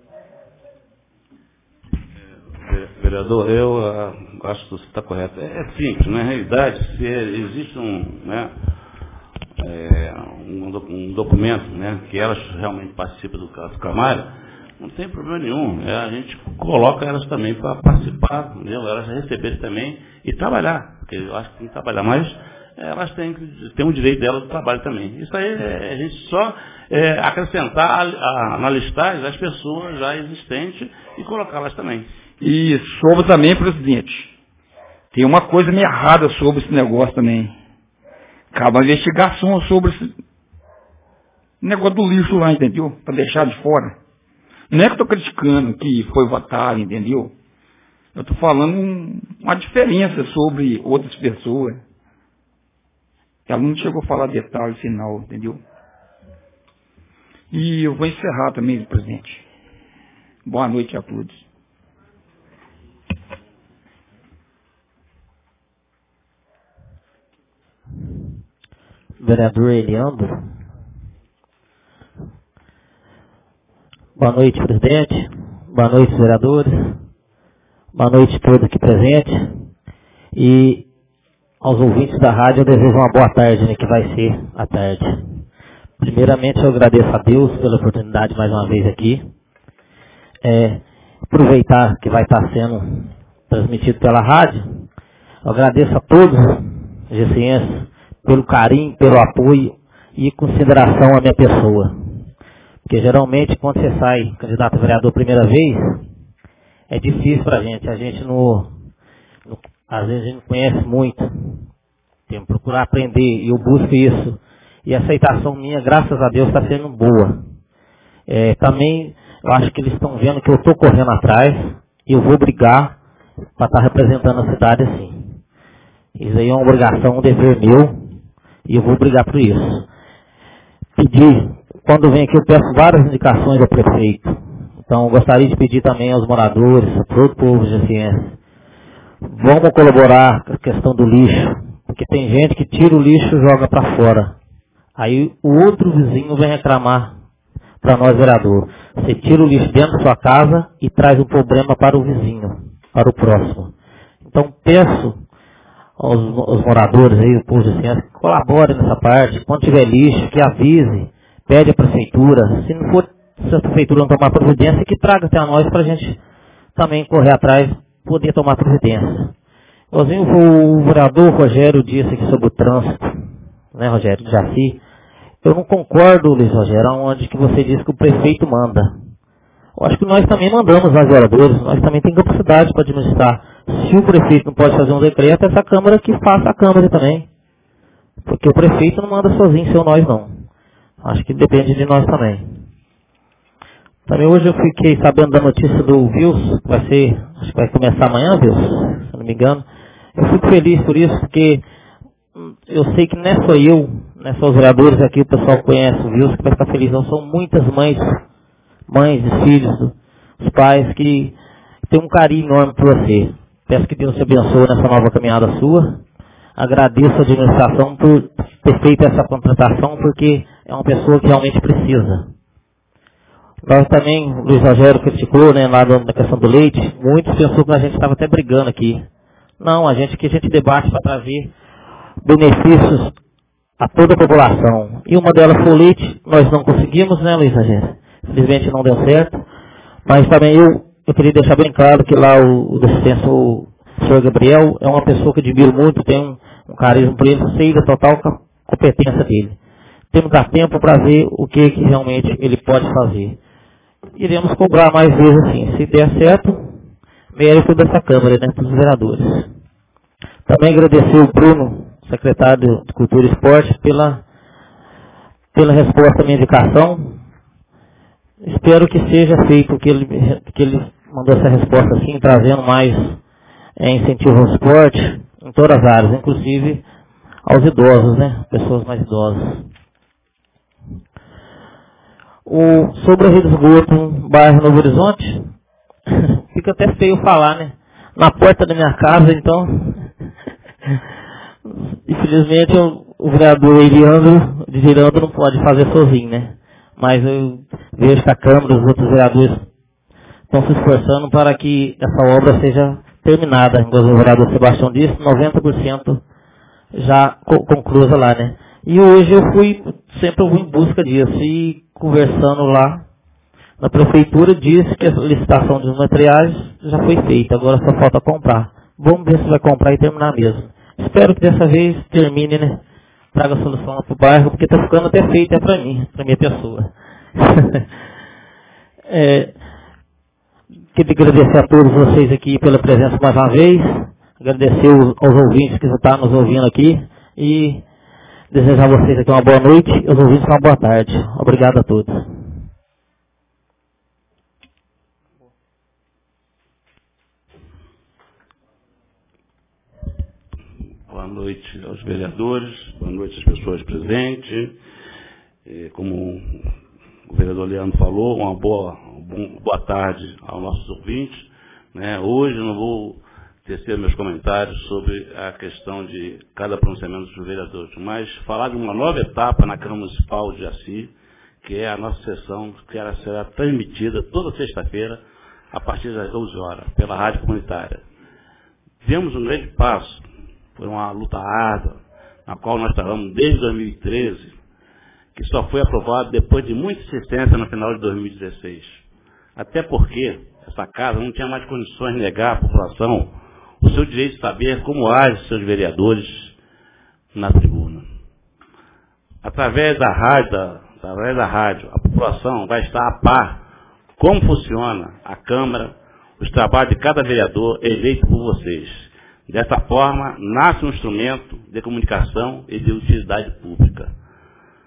Vereador, eu acho que você está correto. É simples, na realidade, se existe um documento, né, que elas realmente participam do caso Camargo, não tem problema nenhum. A gente coloca elas também para participar, entendeu? Elas receberem também e trabalhar, porque eu acho que tem que trabalhar, mas elas têm o direito delas de trabalho também. Isso aí a gente só acrescentar na listagem as pessoas já existentes e colocá-las também. E sobre também, presidente, tem uma coisa meio errada sobre esse negócio também. Cabe uma investigação sobre esse negócio do lixo lá, entendeu? Para deixar de fora. Não é que eu estou criticando que foi votado, entendeu? Eu estou falando uma diferença sobre outras pessoas. Ela não chegou a falar detalhe final, entendeu? E eu vou encerrar também, presidente. Boa noite a todos. Vereador Eliandro. Boa noite, presidente. Boa noite, vereadores. Boa noite a todos aqui presentes. E aos ouvintes da rádio eu desejo uma boa tarde, né, que vai ser a tarde. Primeiramente eu agradeço a Deus pela oportunidade mais uma vez aqui. Aproveitar que vai estar sendo transmitido pela rádio. Eu agradeço a todos, GCenses, pelo carinho, pelo apoio e consideração à minha pessoa. Porque geralmente quando você sai candidato a vereador a primeira vez, é difícil pra gente. A gente às vezes a gente não conhece muito. Tem que procurar aprender e eu busco isso E a aceitação minha, graças a Deus, está sendo boa. Também, eu acho que eles estão vendo que eu estou correndo atrás e eu vou brigar para estar representando a cidade assim. Isso aí é uma obrigação, um dever meu, e eu vou brigar por isso. Pedir, quando vem aqui eu peço várias indicações ao prefeito. Então, eu gostaria de pedir também aos moradores, a todo o povo jacciense, vamos colaborar com a questão do lixo, porque tem gente que tira o lixo e joga para fora. Aí o outro vizinho vem reclamar para nós, vereador. Você tira o lixo dentro da sua casa e traz um problema para o vizinho, para o próximo. Então, peço aos moradores aí, o povo jacciense, que colaborem nessa parte. Quando tiver lixo, que avise, pede à prefeitura. Se não for, se a prefeitura não tomar providência, que traga até a nós para a gente também correr atrás, poder tomar providência. Igualzinho o vereador Rogério disse aqui sobre o trânsito, né, Rogério, de Jaci. Eu não concordo, Luiz Rogério, onde que você diz que o prefeito manda. Eu acho que nós também mandamos, nós vereadores, nós também temos capacidade para administrar. Se o prefeito não pode fazer um decreto, essa Câmara que faça a Câmara também. Porque o prefeito não manda sozinho, se ou nós não. Acho que depende de nós também. Também hoje eu fiquei sabendo da notícia do Vils, que vai ser, acho que vai começar amanhã, Vils, se eu não me engano. Eu fico feliz por isso, porque eu sei que não é só eu, não é só os vereadores aqui, o pessoal conhece o Vils, que vai ficar feliz. Não, são muitas mães e filhos, os pais que têm um carinho enorme por você. Peço que Deus te abençoe nessa nova caminhada sua. Agradeço a administração por ter feito essa contratação, porque é uma pessoa que realmente precisa. Nós também, o Luiz Rogério criticou, né, lá na questão do leite. Muitos pensou que a gente estava até brigando aqui. Não, a gente debate para trazer benefícios a toda a população. E uma delas foi o leite. Nós não conseguimos, né, Luiz Rogério? Infelizmente não deu certo. Mas também eu queria deixar bem claro que lá o assistente, o senhor Gabriel, é uma pessoa que admiro muito, tem um carisma por ele, sei da total competência dele. Temos que dar tempo para ver o que realmente ele pode fazer. Iremos cobrar mais vezes assim. Se der certo, mérito dessa Câmara, né, dos vereadores. Também agradecer o Bruno, secretário de Cultura e Esporte, pela resposta à minha indicação. Espero que seja feito que ele mandou essa resposta assim, trazendo mais incentivo ao esporte em todas as áreas, inclusive aos idosos, né, pessoas mais idosas. Sobre a rede de esgoto, bairro Novo Horizonte, fica até feio falar, né? Na porta da minha casa, então, infelizmente o vereador Eliandro de Girando não pode fazer sozinho, né? Mas eu vejo que a Câmara e os outros vereadores estão se esforçando para que essa obra seja terminada. Igual o vereador Sebastião disse, 90% já conclusa lá, né? E hoje eu sempre vou em busca disso. E conversando lá na prefeitura, disse que a licitação dos materiais já foi feita, agora só falta comprar. Vamos ver se vai comprar e terminar mesmo. Espero que dessa vez termine, né? Traga a solução lá pro bairro, porque está ficando até feito para mim, para minha pessoa. Queria agradecer a todos vocês aqui pela presença mais uma vez, agradecer aos ouvintes que estão nos ouvindo aqui e desejar a vocês aqui uma boa noite e aos ouvintes uma boa tarde. Obrigado a todos. Boa noite aos vereadores, boa noite às pessoas presentes. Como o vereador Leandro falou, uma boa tarde aos nossos ouvintes. Hoje eu não vou tecer meus comentários sobre a questão de cada pronunciamento dos vereadores, mas falar de uma nova etapa na Câmara Municipal de Jaci, que é a nossa sessão, que ela será transmitida toda sexta-feira, a partir das 12 horas, pela Rádio Comunitária. Demos um grande passo, foi uma luta árdua, na qual nós estávamos desde 2013, que só foi aprovado depois de muita insistência no final de 2016. Até porque essa casa não tinha mais condições de negar à população o seu direito de saber como agem seus vereadores na tribuna. Através da rádio, a população vai estar a par como funciona a Câmara, os trabalhos de cada vereador eleito por vocês. Dessa forma, nasce um instrumento de comunicação e de utilidade pública.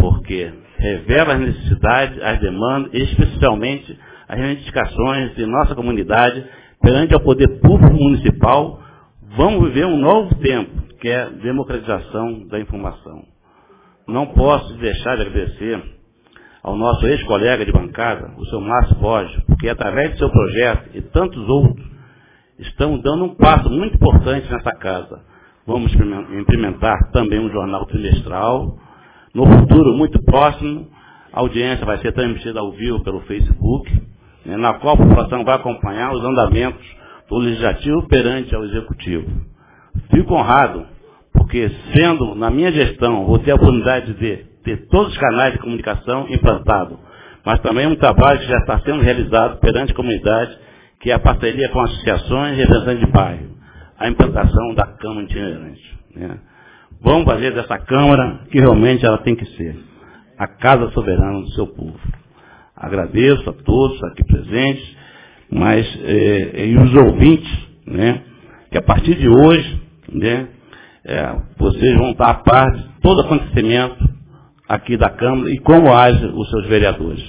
porque revela as necessidades, as demandas, especialmente as reivindicações de nossa comunidade perante ao poder público municipal. Vamos viver um novo tempo, que é a democratização da informação. Não posso deixar de agradecer ao nosso ex-colega de bancada, o seu Márcio Borges, porque através do seu projeto e tantos outros, estamos dando um passo muito importante nessa casa. Vamos implementar também um jornal trimestral. No futuro muito próximo, a audiência vai ser transmitida ao vivo pelo Facebook, na qual a população vai acompanhar os andamentos do Legislativo perante ao Executivo. Fico honrado, porque sendo na minha gestão, vou ter a oportunidade de ter todos os canais de comunicação implantados, mas também um trabalho que já está sendo realizado perante a comunidade, que é a parceria com associações e representantes de bairro, a implantação da Câmara Itinerante. Vamos fazer dessa Câmara que realmente ela tem que ser a casa soberana do seu povo. Agradeço a todos aqui presentes, mas e os ouvintes, que a partir de hoje, vocês vão estar a par de todo acontecimento aqui da Câmara e como agem os seus vereadores.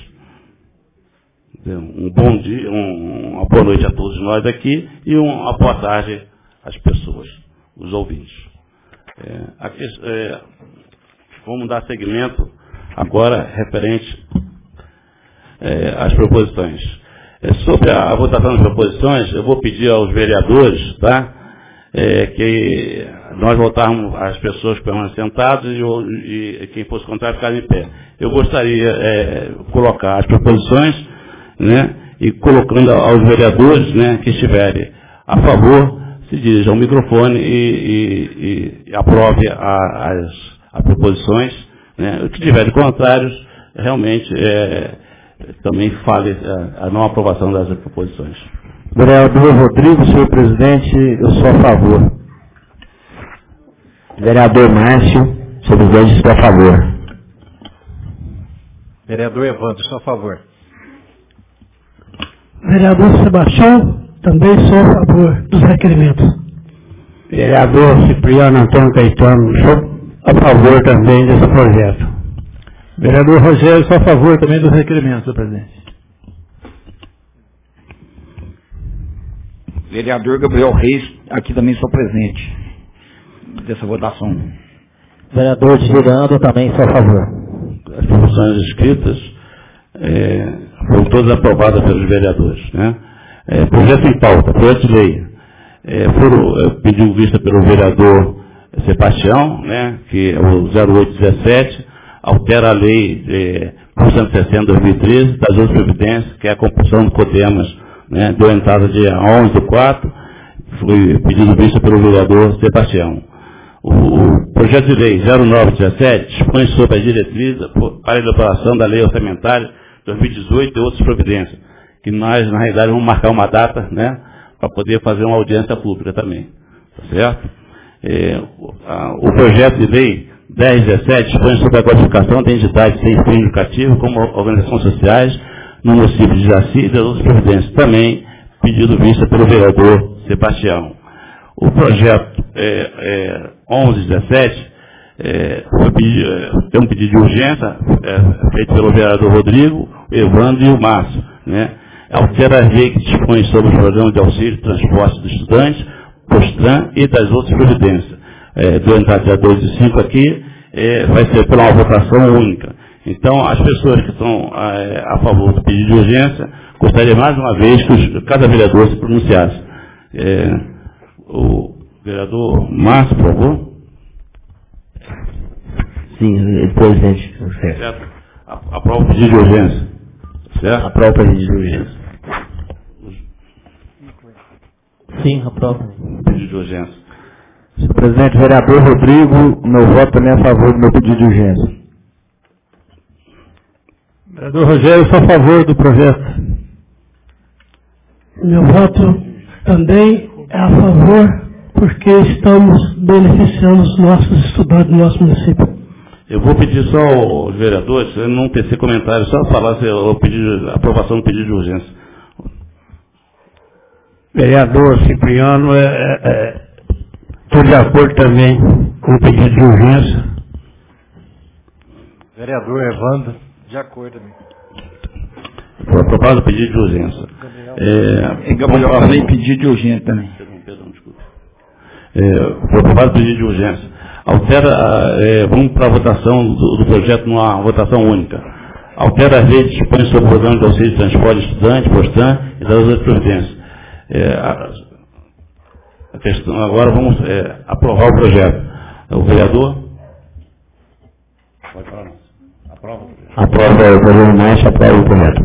Um bom dia, uma boa noite a todos nós aqui e uma boa tarde às pessoas, os ouvintes. Vamos dar seguimento agora referente às proposições. Sobre a votação das proposições, eu vou pedir aos vereadores, que nós votarmos as pessoas que permanecem sentadas e quem fosse contrário ficar em pé. Eu gostaria de colocar as proposições, e colocando aos vereadores, que estiverem a favor, se dirija ao microfone e aprove as proposições. O que tiverem contrários, realmente também fale a não aprovação das proposições. Vereador Rodrigo, senhor presidente, eu sou a favor. Vereador Márcio, senhor presidente, estou a favor. Vereador Evandro, sou a favor. Vereador Sebastião, também sou a favor dos requerimentos. Vereador Cipriano Antônio Caetano, sou a favor também desse projeto. Vereador Rogério, sou a favor também dos requerimentos, senhor presidente. Vereador Gabriel Reis, aqui também sou presente dessa votação. Vereador Girando, também sou a favor. As proposições escritas foram todas aprovadas pelos vereadores. Projeto em pauta, projeto de lei. Foram pedido vista pelo vereador Sebastião, que é o 0817, altera a lei 160/2013 das outras providências, que é a compulsão do CODEMAS, deu entrada dia 11/4, foi pedido vista pelo vereador Sebastião. O projeto de lei 0917 dispõe sobre as diretrizes para a elaboração da lei orçamentária 2018 e outras providências, que nós, na realidade, vamos marcar uma data, para poder fazer uma audiência pública também. Tá certo? O projeto de lei 1017 dispõe sobre a codificação de entidades sem fim lucrativo, como organizações sociais, no município de Jaci e das outras providências. Também pedido vista pelo vereador Sebastião. O projeto 1117 tem um pedido de urgência feito pelo vereador Rodrigo, o Evandro e o Márcio. Altera a lei que dispõe sobre os programas de auxílio e transporte dos estudantes, POSTRAN e das outras providências. Durante a dia 2/5 aqui, vai ser pela uma votação única. Então, as pessoas que estão a favor do pedido de urgência, gostaria mais uma vez que cada vereador se pronunciasse. O vereador Márcio, por favor. Sim, presidente. Certo. Aprova o pedido de urgência. Certo? Aprova o pedido de urgência. Sim, aprova. Pedido de urgência. Senhor presidente, vereador Rodrigo, meu voto também é a favor do meu pedido de urgência. Vereador Rogério, sou a favor do projeto. Meu voto também é a favor, porque estamos beneficiando os nossos estudantes do nosso município. Eu vou pedir só aos vereadores, não tecer comentário, só falar se eu pedi aprovação do pedido de urgência. Vereador Cipriano, estou de acordo também com o pedido de urgência. Vereador Evandro, de acordo também. Aprovado o pedido de urgência. Gabriel também pedido de urgência também. Perdão, desculpa. Foi aprovado o pedido de urgência. Vamos para a votação do projeto numa votação única. Altera as leis que dispõem sobre o programa de auxílio de transporte de estudante, POSTAN e das outras providências. A questão, agora vamos aprovar o projeto. O vereador? Pode falar, não. Aprova. Aprova o projeto, aprova o projeto.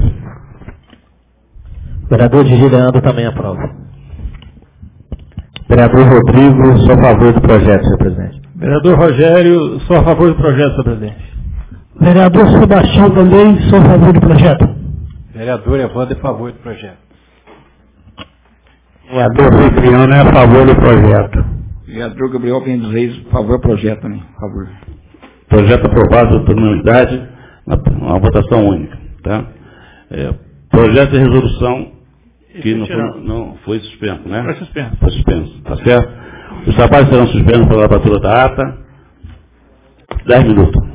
O vereador Leandro também aprova. Vereador Rodrigo, sou a favor do projeto, senhor presidente. Vereador Rogério, sou a favor do projeto, senhor presidente. Vereador Sebastião também, sou a favor do projeto. Vereador Evandro, a favor do projeto. Vereador Cipriano é a favor do projeto. Vereador Gabriel Penha dos Reis, a favor do projeto também. A favor. Projeto aprovado por unanimidade, uma votação única. Tá? Projeto de resolução que não foi suspenso, né? Foi suspenso. Foi suspenso, tá certo? Os trabalhos serão suspensos pela lavratura da ata. 10 minutos.